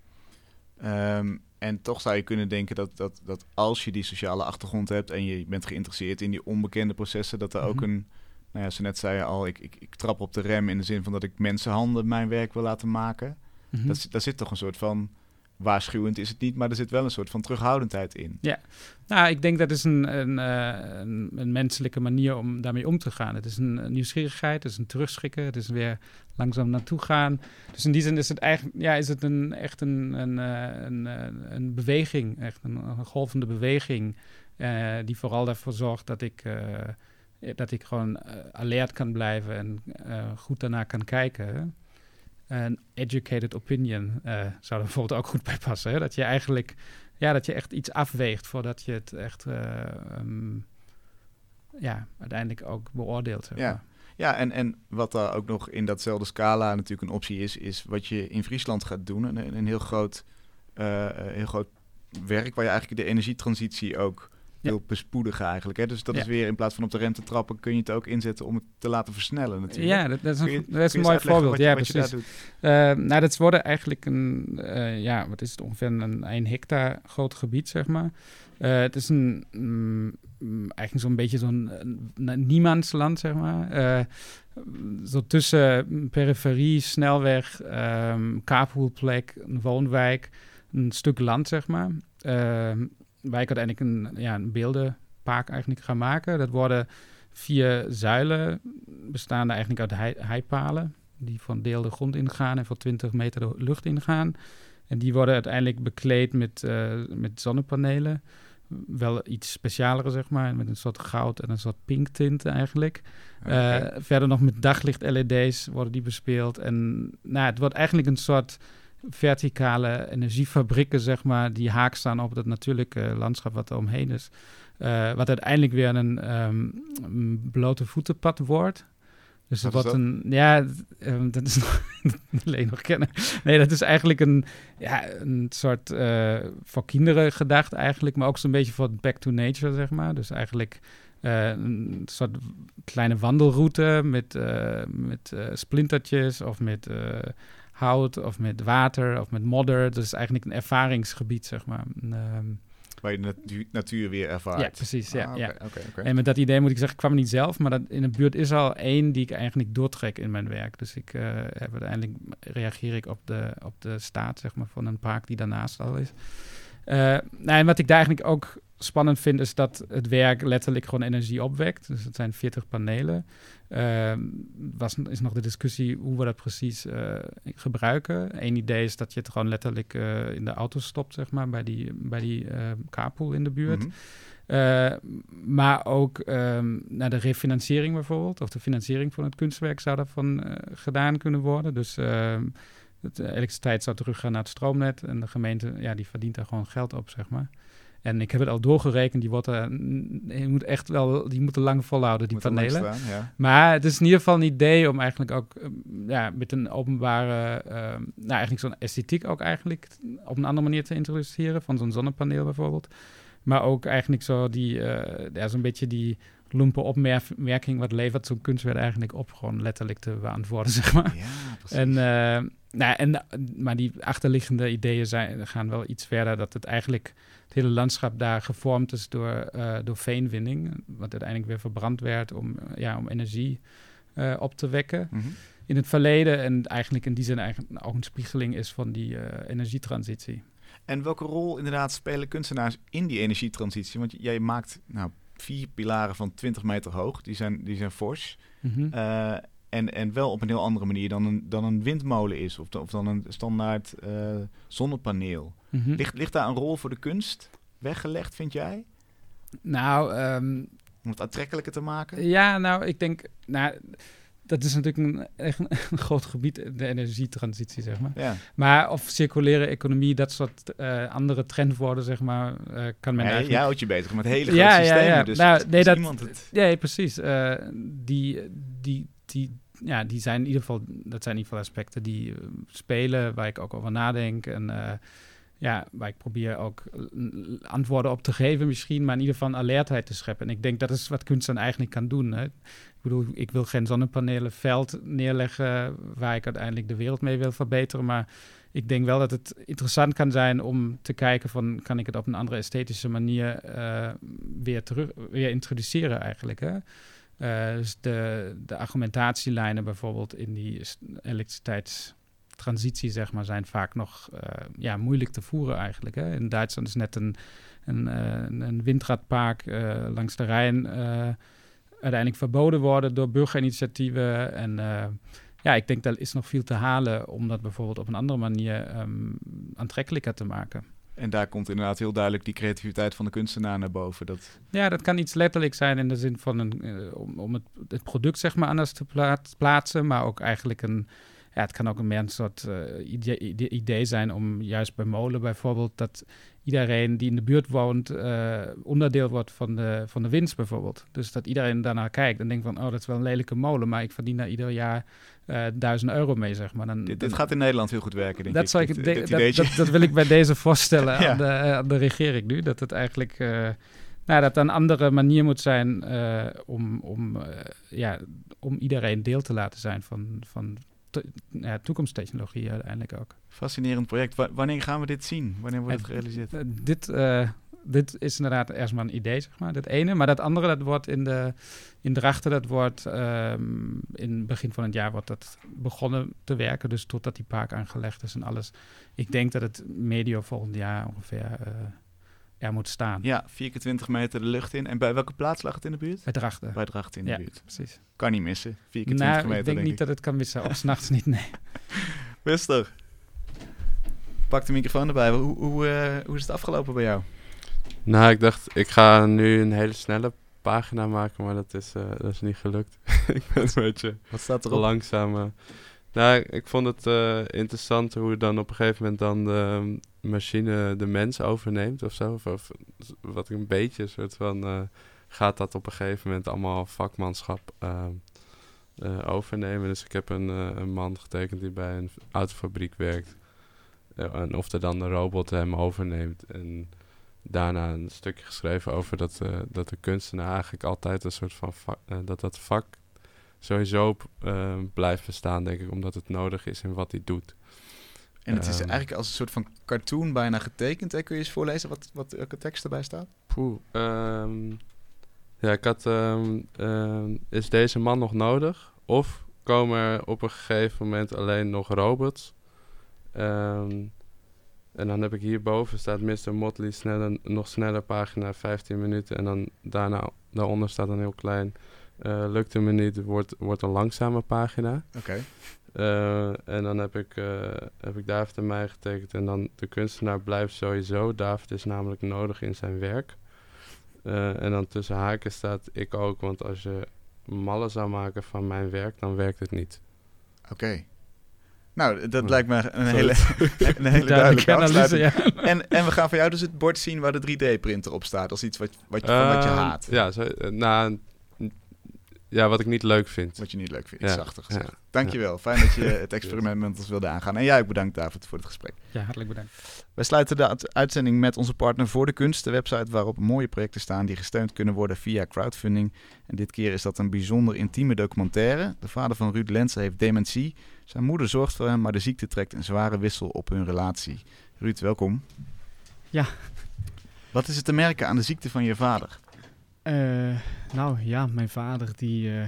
B: Um, en toch zou je kunnen denken dat, dat, dat als je die sociale achtergrond hebt en je bent geïnteresseerd in die onbekende processen, dat er mm-hmm. ook een, nou ja, zo net zei je al, ik, ik, ik trap op de rem in de zin van dat ik mensenhanden mijn werk wil laten maken. Mm-hmm. Dat, daar zit toch een soort van, waarschuwend is het niet, maar er zit wel een soort van terughoudendheid in.
C: Ja, nou, ik denk dat is een, een, een, een menselijke manier om daarmee om te gaan. Het is een nieuwsgierigheid, het is een terugschrikken, het is weer langzaam naartoe gaan. Dus in die zin is het eigenlijk, ja, is het een, echt een, een, een, een beweging, echt een, een golvende beweging, uh, die vooral ervoor zorgt dat ik, uh, dat ik gewoon uh, alert kan blijven en uh, goed daarna kan kijken. Hè? Een educated opinion uh, zou er bijvoorbeeld ook goed bij passen. Hè? Dat je eigenlijk, ja, dat je echt iets afweegt voordat je het echt, uh, um, ja, uiteindelijk ook beoordeelt. Zeg maar.
B: Ja, ja en, en wat daar ook nog in datzelfde scala natuurlijk een optie is, is wat je in Friesland gaat doen. Een, een heel groot, uh, heel groot werk waar je eigenlijk de energietransitie ook ja. wil bespoedigen eigenlijk. Hè? Dus dat ja. is weer, in plaats van op de rem te trappen, kun je het ook inzetten om het te laten versnellen natuurlijk.
C: Ja, dat, dat is een, je, dat is een mooi voorbeeld.
B: Wat je,
C: ja,
B: wat
C: precies.
B: Je daar doet?
C: Uh, nou, dat worden eigenlijk een, uh, ja, wat is het, ongeveer een één hectare groot gebied, zeg maar. Uh, het is een, um, eigenlijk zo'n beetje zo'n uh, niemandsland, zeg maar. Uh, zo tussen periferie, snelweg, um, carpoolplek, een woonwijk, een stuk land, zeg maar. Uh, waar ik uiteindelijk een, ja, een beeldenpark eigenlijk ga maken. Dat worden vier zuilen, bestaande eigenlijk uit hei, heipalen, die van deel de grond ingaan en van twintig meter de lucht ingaan. En die worden uiteindelijk bekleed met, uh, met zonnepanelen. wel iets specialere, zeg maar. Met een soort goud en een soort pink tint eigenlijk.
B: Okay.
C: Uh, verder nog met daglicht-L E D's worden die bespeeld. En nou, het wordt eigenlijk een soort verticale energiefabrieken, zeg maar, die haak staan op het natuurlijke landschap wat er omheen is. Uh, wat uiteindelijk weer een, um, een blote voetenpad wordt. Dus
B: wat
C: het wordt
B: dat?
C: een... Ja, um, dat is nog... alleen nog kennen. Nee, dat is eigenlijk een, ja, een soort... Uh, voor kinderen gedacht eigenlijk, maar ook zo'n beetje voor back to nature, zeg maar. Dus eigenlijk uh, een soort kleine wandelroute met, uh, met uh, splintertjes of met uh, hout of met water of met modder. Dat is eigenlijk een ervaringsgebied, zeg maar. Um,
B: Waar je de natu- natuur weer ervaart.
C: Ja, precies. Ja,
B: ah, okay,
C: ja.
B: Okay, okay.
C: En met dat idee moet ik zeggen, kwam niet zelf, maar dat in de buurt is al één die ik eigenlijk doortrek in mijn werk. Dus ik uh, heb uiteindelijk reageer ik op de, op de staat, zeg maar, van een park die daarnaast al is. Uh, nou, en wat ik daar eigenlijk ook spannend vind, is dat het werk letterlijk gewoon energie opwekt. Dus het zijn veertig panelen. Uh, was, is nog de discussie hoe we dat precies uh, gebruiken. Eén idee is dat je het gewoon letterlijk uh, in de auto stopt, zeg maar, bij die, bij die uh, carpool in de buurt. Mm-hmm. Uh, maar ook um, naar de refinanciering bijvoorbeeld, of de financiering van het kunstwerk zou daarvan uh, gedaan kunnen worden. Dus uh, de elektriciteit zou teruggaan naar het stroomnet en de gemeente, ja, die verdient daar gewoon geld op, zeg maar. En ik heb het al doorgerekend, die, wordt, uh, je moet echt wel, die moeten lang volhouden, die moet panelen. Staan, ja. Maar het is in ieder geval een idee om eigenlijk ook um, ja, met een openbare, uh, nou eigenlijk zo'n esthetiek ook eigenlijk op een andere manier te introduceren, van zo'n zonnepaneel bijvoorbeeld. Maar ook eigenlijk zo die, uh, ja, zo'n beetje die lompe opmerking, wat levert zo'n kunstwerk eigenlijk op, gewoon letterlijk te beantwoorden, zeg maar.
B: Ja, precies.
C: En, uh, nou, en, maar die achterliggende ideeën zijn, gaan wel iets verder, dat het eigenlijk het hele landschap daar gevormd is door, uh, door veenwinning, wat uiteindelijk weer verbrand werd om, uh, ja, om energie uh, op te wekken mm-hmm. in het verleden. En eigenlijk in die zin eigenlijk ook een spiegeling is van die uh, energietransitie.
B: En welke rol inderdaad spelen kunstenaars in die energietransitie? Want jij maakt nou, vier pilaren van twintig meter hoog. Die zijn, die zijn fors. Mm-hmm. Uh, en, en wel op een heel andere manier dan een, dan een windmolen is. Of, of dan een standaard uh, zonnepaneel. Mm-hmm. Ligt, ligt daar een rol voor de kunst weggelegd, vind jij?
C: Nou... Um,
B: Om het aantrekkelijker te maken?
C: Ja, nou, ik denk... Nou, dat is natuurlijk een, echt een, een groot gebied, de energietransitie, zeg maar.
B: Ja.
C: Maar of circulaire economie, dat soort uh, andere trendwoorden, zeg maar, uh, kan men
B: ja,
C: eigenlijk...
B: Jij houdt je bezig met hele grote
C: ja,
B: systemen,
C: ja, ja.
B: dus
C: nou, nee, dat,
B: iemand het...
C: Ja, precies. Uh, die, die, die, ja, die zijn in ieder geval, dat zijn in ieder geval aspecten die uh, spelen, waar ik ook over nadenk en... Uh, Ja, waar ik probeer ook antwoorden op te geven misschien, maar in ieder geval een alertheid te scheppen. En ik denk dat is wat kunst dan eigenlijk kan doen. Hè. Ik bedoel, ik wil geen zonnepanelenveld neerleggen waar ik uiteindelijk de wereld mee wil verbeteren, maar ik denk wel dat het interessant kan zijn om te kijken van, kan ik het op een andere esthetische manier uh, weer, terug, weer introduceren eigenlijk. Hè. Uh, dus de, de argumentatielijnen bijvoorbeeld in die elektriciteits... transitie, zeg maar, zijn vaak nog uh, ja, moeilijk te voeren eigenlijk. Hè. In Duitsland is net een, een, uh, een windradpark uh, langs de Rijn uh, uiteindelijk verboden worden door burgerinitiatieven. En uh, ja, ik denk dat is nog veel te halen om dat bijvoorbeeld op een andere manier um, aantrekkelijker te maken.
B: En daar komt inderdaad heel duidelijk die creativiteit van de kunstenaar naar boven. Dat...
C: Ja, dat kan iets letterlijk zijn in de zin van een, uh, om, om het, het product, zeg maar, anders te pla- plaatsen, maar ook eigenlijk een Ja, het kan ook meer een soort uh, idee, idee zijn om juist bij molen bijvoorbeeld dat iedereen die in de buurt woont uh, onderdeel wordt van de, van de winst bijvoorbeeld. Dus dat iedereen daarnaar kijkt en denkt van, oh, dat is wel een lelijke molen, maar ik verdien daar ieder jaar uh, duizend euro mee, zeg maar. Dan,
B: dit,
C: dan,
B: dit gaat in Nederland heel goed werken, denk
C: dat
B: ik.
C: Zou ik
B: dit,
C: de,
B: dit
C: dat, dat, dat wil ik bij deze voorstellen
B: ja.
C: aan, de, uh, aan de regering nu, dat het eigenlijk... Uh, Nou, dat een andere manier moet zijn uh, om, om, uh, ja, om iedereen deel te laten zijn van, van to- ja, toekomsttechnologie uiteindelijk ook.
B: Fascinerend project. W- wanneer gaan we dit zien? Wanneer wordt het gerealiseerd?
C: Uh, dit, uh, dit is inderdaad eerst maar een idee, zeg maar, dat ene. Maar dat andere, dat wordt in de in Drachten, dat wordt um, in het begin van het jaar wordt dat begonnen te werken. Dus totdat die park aangelegd is en alles. Ik denk dat het medio volgend jaar ongeveer... Uh, er moet staan.
B: Ja, vier keer twintig meter de lucht in. En bij welke plaats lag het in de buurt?
C: Bij Drachten.
B: Bij Drachten in de
C: ja,
B: buurt.
C: Precies.
B: Kan niet missen. vier keer twintig
C: nou,
B: meter,
C: ik denk,
B: denk
C: niet
B: ik.
C: dat het kan missen. Of 's nachts niet, nee.
B: Wester, pak de microfoon erbij. Hoe, hoe, uh, hoe is het afgelopen bij jou?
D: Nou, ik dacht, ik ga nu een hele snelle pagina maken, maar dat is, uh, dat is niet gelukt. Ik ben een beetje
B: Wat staat erop?
D: langzaam. Uh, nou, ik vond het uh, interessant hoe dan op een gegeven moment dan de machine de mens overneemt of zo. Of, of wat een beetje een soort van... Uh, gaat dat op een gegeven moment allemaal vakmanschap uh, uh, overnemen. Dus ik heb een, uh, een man getekend die bij een autofabriek werkt. Uh, en of er dan de robot hem overneemt. En daarna een stukje geschreven over dat, uh, dat de kunstenaar eigenlijk altijd een soort van... Vak, uh, dat dat vak sowieso uh, blijft bestaan, denk ik. Omdat het nodig is in wat hij doet.
B: En het is
D: Um,
B: eigenlijk als een soort van cartoon bijna getekend. Hè? Kun je eens voorlezen wat, wat welke tekst erbij staat?
D: Poeh, um, ja, ik had... Um, um, is deze man nog nodig? Of komen er op een gegeven moment alleen nog robots? Um, en dan heb ik hierboven staat mister Motley sneller, nog sneller pagina vijftien minuten. En dan daarna, daaronder staat een heel klein... Uh, lukt hem niet, wordt, wordt een langzame pagina.
B: Oké. Okay.
D: Uh, en dan heb ik, uh, heb ik David en mij getekend. En dan de kunstenaar blijft sowieso. David is namelijk nodig in zijn werk. Uh, en dan tussen haken staat ik ook. Want als je mallen zou maken van mijn werk, dan werkt het niet.
B: Oké. Okay. Nou, dat
D: ja.
B: lijkt me een hele, een hele duidelijke
C: analyse, ja.
B: en, en we gaan van jou dus het bord zien waar de drie D-printer op staat. Als iets wat, wat, je, uh, wat je haat.
D: Ja, zo, uh, nou... Ja, wat ik niet leuk vind.
B: Wat je niet leuk vindt,
D: ja.
B: zachter gezegd.
D: Ja.
B: Dankjewel, ja. Fijn dat je het experiment met ons wilde aangaan. En jij ook bedankt, David, voor het gesprek.
C: Ja, hartelijk bedankt.
B: Wij sluiten de uitzending met onze partner Voor de Kunst, de website waarop mooie projecten staan die gesteund kunnen worden via crowdfunding. En dit keer is dat een bijzonder intieme documentaire. De vader van Ruud Lensen heeft dementie. Zijn moeder zorgt voor hem, maar de ziekte trekt een zware wissel op hun relatie. Ruud, welkom.
C: Ja.
B: Wat is het te merken aan de ziekte van je vader?
C: Uh, nou ja, mijn vader die uh,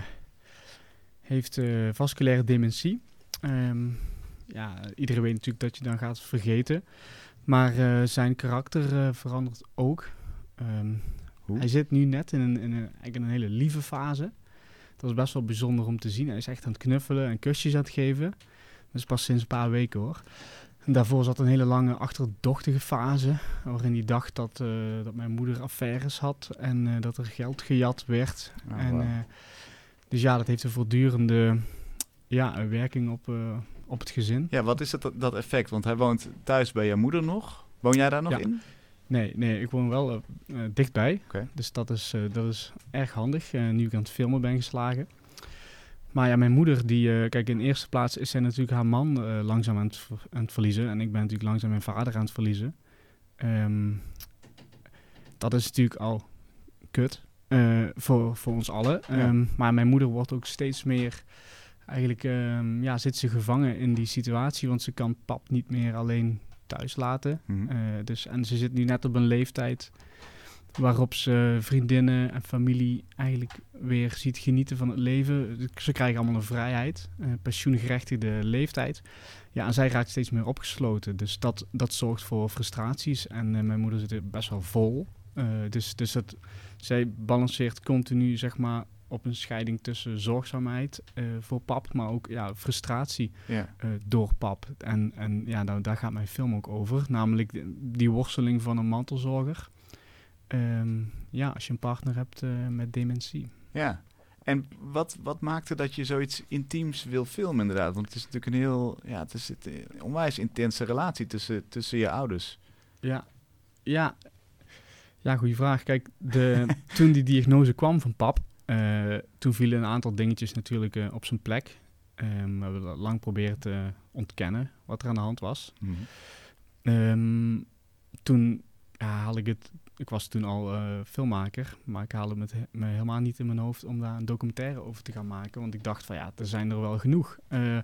C: heeft uh, vasculaire dementie. Um, ja, iedereen weet natuurlijk dat je dan gaat vergeten. Maar uh, zijn karakter uh, verandert ook. Um, hij zit nu net in een, in, een, eigenlijk in een hele lieve fase. Dat is best wel bijzonder om te zien. Hij is echt aan het knuffelen en kusjes aan het geven. Dat is pas sinds een paar weken hoor. En daarvoor zat een hele lange achterdochtige fase, waarin hij dacht dat, uh, dat mijn moeder affaires had en uh, dat er geld gejat werd.
B: Oh,
C: en,
B: wow.
C: uh, dus ja, dat heeft een voortdurende ja, werking op, uh, op het gezin.
B: Ja, wat is dat, dat effect? Want hij woont thuis bij je moeder nog. Woon jij daar nog
C: ja.
B: in?
C: Nee, nee, ik woon wel uh, uh, dichtbij.
B: Okay.
C: Dus dat is, uh, dat is erg handig, uh, nu ik aan het filmen ben geslagen. Maar ja, mijn moeder, die, uh, kijk, in de eerste plaats is zij natuurlijk haar man uh, langzaam aan het, ver- aan het verliezen. En ik ben natuurlijk langzaam mijn vader aan het verliezen. Um, dat is natuurlijk al kut uh, voor, voor ons allen. Um, ja. Maar mijn moeder wordt ook steeds meer, eigenlijk um, ja, zit ze gevangen in die situatie. Want ze kan pap niet meer alleen thuis laten. Mm-hmm. Uh, dus, en ze zit nu net op een leeftijd waarop ze vriendinnen en familie eigenlijk weer ziet genieten van het leven. Ze krijgen allemaal een vrijheid, een pensioengerechtigde leeftijd. Ja, en zij raakt steeds meer opgesloten. Dus dat, dat zorgt voor frustraties. En uh, mijn moeder zit er best wel vol. Uh, dus dus dat, zij balanceert continu, zeg maar, op een scheiding tussen zorgzaamheid uh, voor pap, maar ook ja, frustratie yeah. uh, door pap. En, en ja, nou, daar gaat mijn film ook over. Namelijk die, die worsteling van een mantelzorger. Um, ja, als je een partner hebt uh, met dementie.
B: Ja, en wat, wat maakte dat je zoiets intiems wil filmen inderdaad? Want het is natuurlijk een heel, ja, het is een onwijs intense relatie tussen, tussen je ouders.
C: Ja, ja, ja, goede vraag. Kijk, de, toen die diagnose kwam van pap, uh, toen vielen een aantal dingetjes natuurlijk uh, op zijn plek. Um, we hebben lang proberen te ontkennen wat er aan de hand was. Mm-hmm. Um, toen ja, haal ik het... Ik was toen al uh, filmmaker, maar ik haalde het me helemaal niet in mijn hoofd om daar een documentaire over te gaan maken. Want ik dacht van ja, er zijn er wel genoeg. Uh,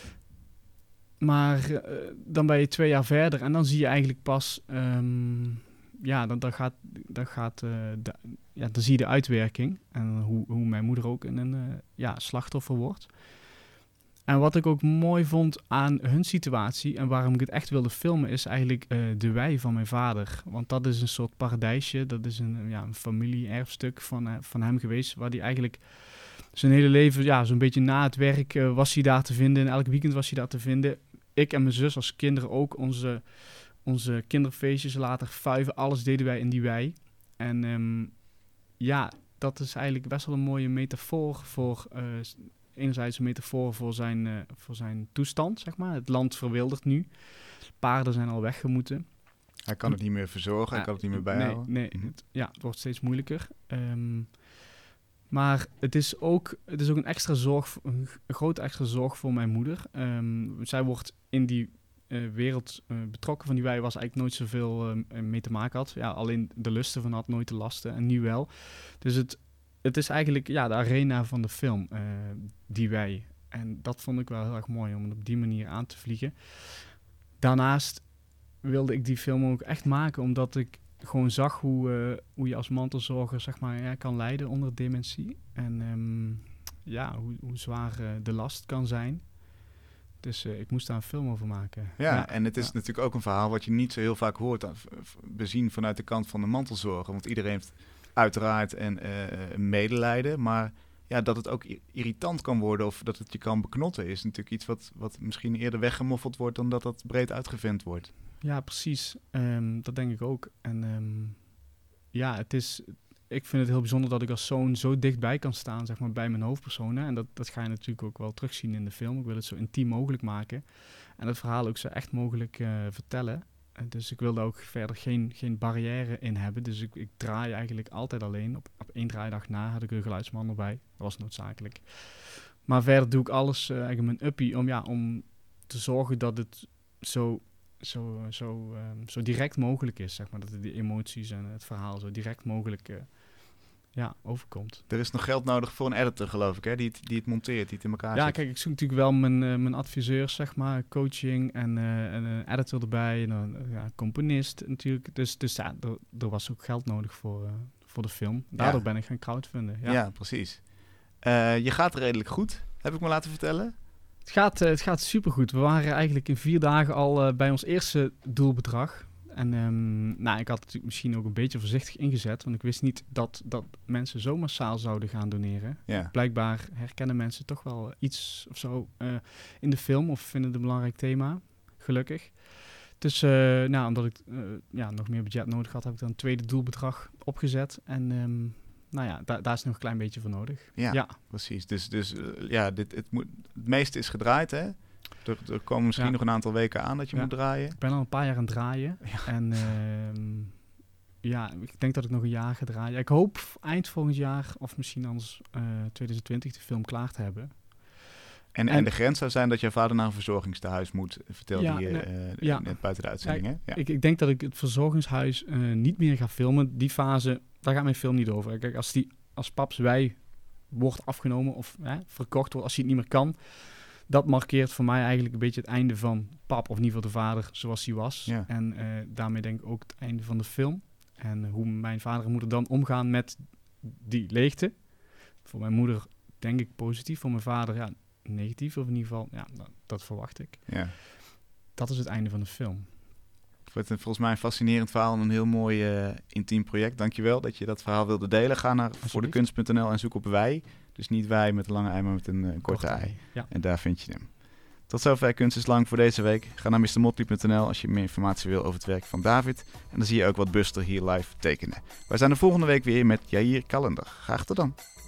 C: maar uh, dan ben je twee jaar verder en dan zie je eigenlijk pas... Um, ja, dan, dan gaat... Dan, gaat uh, de, ja, dan zie je de uitwerking en hoe, hoe mijn moeder ook een uh, ja, slachtoffer wordt. En wat ik ook mooi vond aan hun situatie en waarom ik het echt wilde filmen, is eigenlijk uh, de wei van mijn vader. Want dat is een soort paradijsje, dat is een, ja, een familie-erfstuk van, uh, van hem geweest, waar hij eigenlijk zijn hele leven, ja, zo'n beetje na het werk uh, was hij daar te vinden. En elk weekend was hij daar te vinden. Ik en mijn zus als kinderen ook, onze, onze kinderfeestjes, later fuiven, alles deden wij in die wei. En um, ja, dat is eigenlijk best wel een mooie metafoor voor... Uh, enerzijds een metafoor voor zijn, uh, voor zijn toestand, zeg maar. Het land verwildert nu. Paarden zijn al weggemoeten.
B: Hij kan het niet meer verzorgen, hij
C: ja,
B: kan het niet meer bijhouden.
C: Nee, nee mm-hmm. het, ja, het wordt steeds moeilijker. Um, maar het is ook, het is ook een extra zorg, een, een grote extra zorg voor mijn moeder. Um, zij wordt in die uh, wereld uh, betrokken van die wij was eigenlijk nooit zoveel uh, mee te maken had. Ja, alleen de lusten van had, nooit de lasten en nu wel. Dus het, het is eigenlijk ja, de arena van de film, uh, die wij. En dat vond ik wel heel erg mooi om het op die manier aan te vliegen. Daarnaast wilde ik die film ook echt maken, omdat ik gewoon zag hoe, uh, hoe je als mantelzorger zeg maar, ja, kan lijden onder dementie. En um, ja, hoe, hoe zwaar uh, de last kan zijn. Dus uh, ik moest daar een film over maken.
B: Ja,
C: ja.
B: en het is
C: ja.
B: natuurlijk ook een verhaal wat je niet zo heel vaak hoort, bezien vanuit de kant van de mantelzorger. Want iedereen heeft uiteraard een uh, medelijden, maar ja, dat het ook irritant kan worden of dat het je kan beknotten is natuurlijk iets wat, wat misschien eerder weggemoffeld wordt dan dat dat breed uitgevent wordt.
C: Ja, precies. Um, dat denk ik ook. En um, ja, het is... Ik vind het heel bijzonder dat ik als zoon zo dichtbij kan staan, zeg maar, bij mijn hoofdpersonen. En dat, dat ga je natuurlijk ook wel terugzien in de film. Ik wil het zo intiem mogelijk maken. En het verhaal ook zo echt mogelijk uh, vertellen. Uh, dus ik wil daar ook verder geen, geen barrière in hebben. Dus ik, ik draai eigenlijk altijd alleen. Op, op één draaidag na had ik een geluidsman erbij. Dat was noodzakelijk. Maar verder doe ik alles uh, eigenlijk mijn uppie om, ja, om te zorgen dat het zo... Zo, zo, um, zo direct mogelijk is, zeg maar. Dat de emoties en het verhaal zo direct mogelijk uh, ja, overkomt.
B: Er is nog geld nodig voor een editor, geloof ik, hè? Die, het, die het monteert, die het in elkaar
C: Ja,
B: zet.
C: kijk, ik zoek natuurlijk wel mijn, uh, mijn adviseurs, zeg maar. Coaching en, uh, en een editor erbij. En een uh, ja, componist natuurlijk. Dus, dus ja, er, er was ook geld nodig voor, uh, voor de film. Daardoor ja. ben ik gaan crowdfunden. Ja,
B: ja precies. Uh, je gaat redelijk goed, heb ik me laten vertellen.
C: Het gaat, uh, het gaat supergoed. We waren eigenlijk in vier dagen al uh, bij ons eerste doelbedrag. En um, nou, ik had het natuurlijk misschien ook een beetje voorzichtig ingezet. Want ik wist niet dat, dat mensen zo massaal zouden gaan doneren.
B: Ja.
C: Blijkbaar herkennen mensen toch wel iets of zo uh, in de film. Of vinden het een belangrijk thema. Gelukkig. Dus uh, nou, omdat ik uh, ja, nog meer budget nodig had, heb ik dan een tweede doelbedrag opgezet. En... Um, Nou ja, da- daar is nog een klein beetje voor nodig.
B: Ja, ja. precies. Dus, dus uh, ja, dit, het, moet, het meeste is gedraaid, hè? Er, er komen misschien ja. nog een aantal weken aan dat je ja. moet draaien.
C: Ik ben al een paar jaar aan het draaien. Ja. En uh, ja, ik denk dat ik nog een jaar ga draaien. Ik hoop eind volgend jaar, of misschien anders uh, twintig twintig, de film klaar te hebben.
B: En, en, en de grens zou zijn dat je vader naar een verzorgingstehuis moet, vertelde
C: ja,
B: je
C: nee,
B: uh,
C: ja.
B: net buiten de uitzending.
C: Ja,
B: hè? Ja.
C: Ik, ik denk dat ik het verzorgingshuis uh, niet meer ga filmen. Die fase, daar gaat mijn film niet over. Kijk, als die als paps wij wordt afgenomen of hè, verkocht wordt, als hij het niet meer kan, dat markeert voor mij eigenlijk een beetje het einde van pap, of in ieder geval de vader zoals hij was.
B: Ja.
C: En uh, daarmee denk ik ook het einde van de film. En uh, hoe mijn vader en moeder dan omgaan met die leegte. Voor mijn moeder denk ik positief, voor mijn vader ja, negatief, of in ieder geval, ja, dat, dat verwacht ik.
B: Ja.
C: Dat is het einde van de film.
B: Het wordt volgens mij een fascinerend verhaal en een heel mooi uh, intiem project. Dankjewel dat je dat verhaal wilde delen. Ga naar voordekunst punt n l en zoek op wij. Dus niet wij met een lange ei, maar met een, een korte ei.
C: Ja.
B: En daar vind je hem. Tot zover Kunst is Lang voor deze week. Ga naar mister motley punt n l als je meer informatie wil over het werk van David. En dan zie je ook wat Buster hier live tekenen. Wij zijn de volgende week weer met Jair Kalender. Graag tot dan.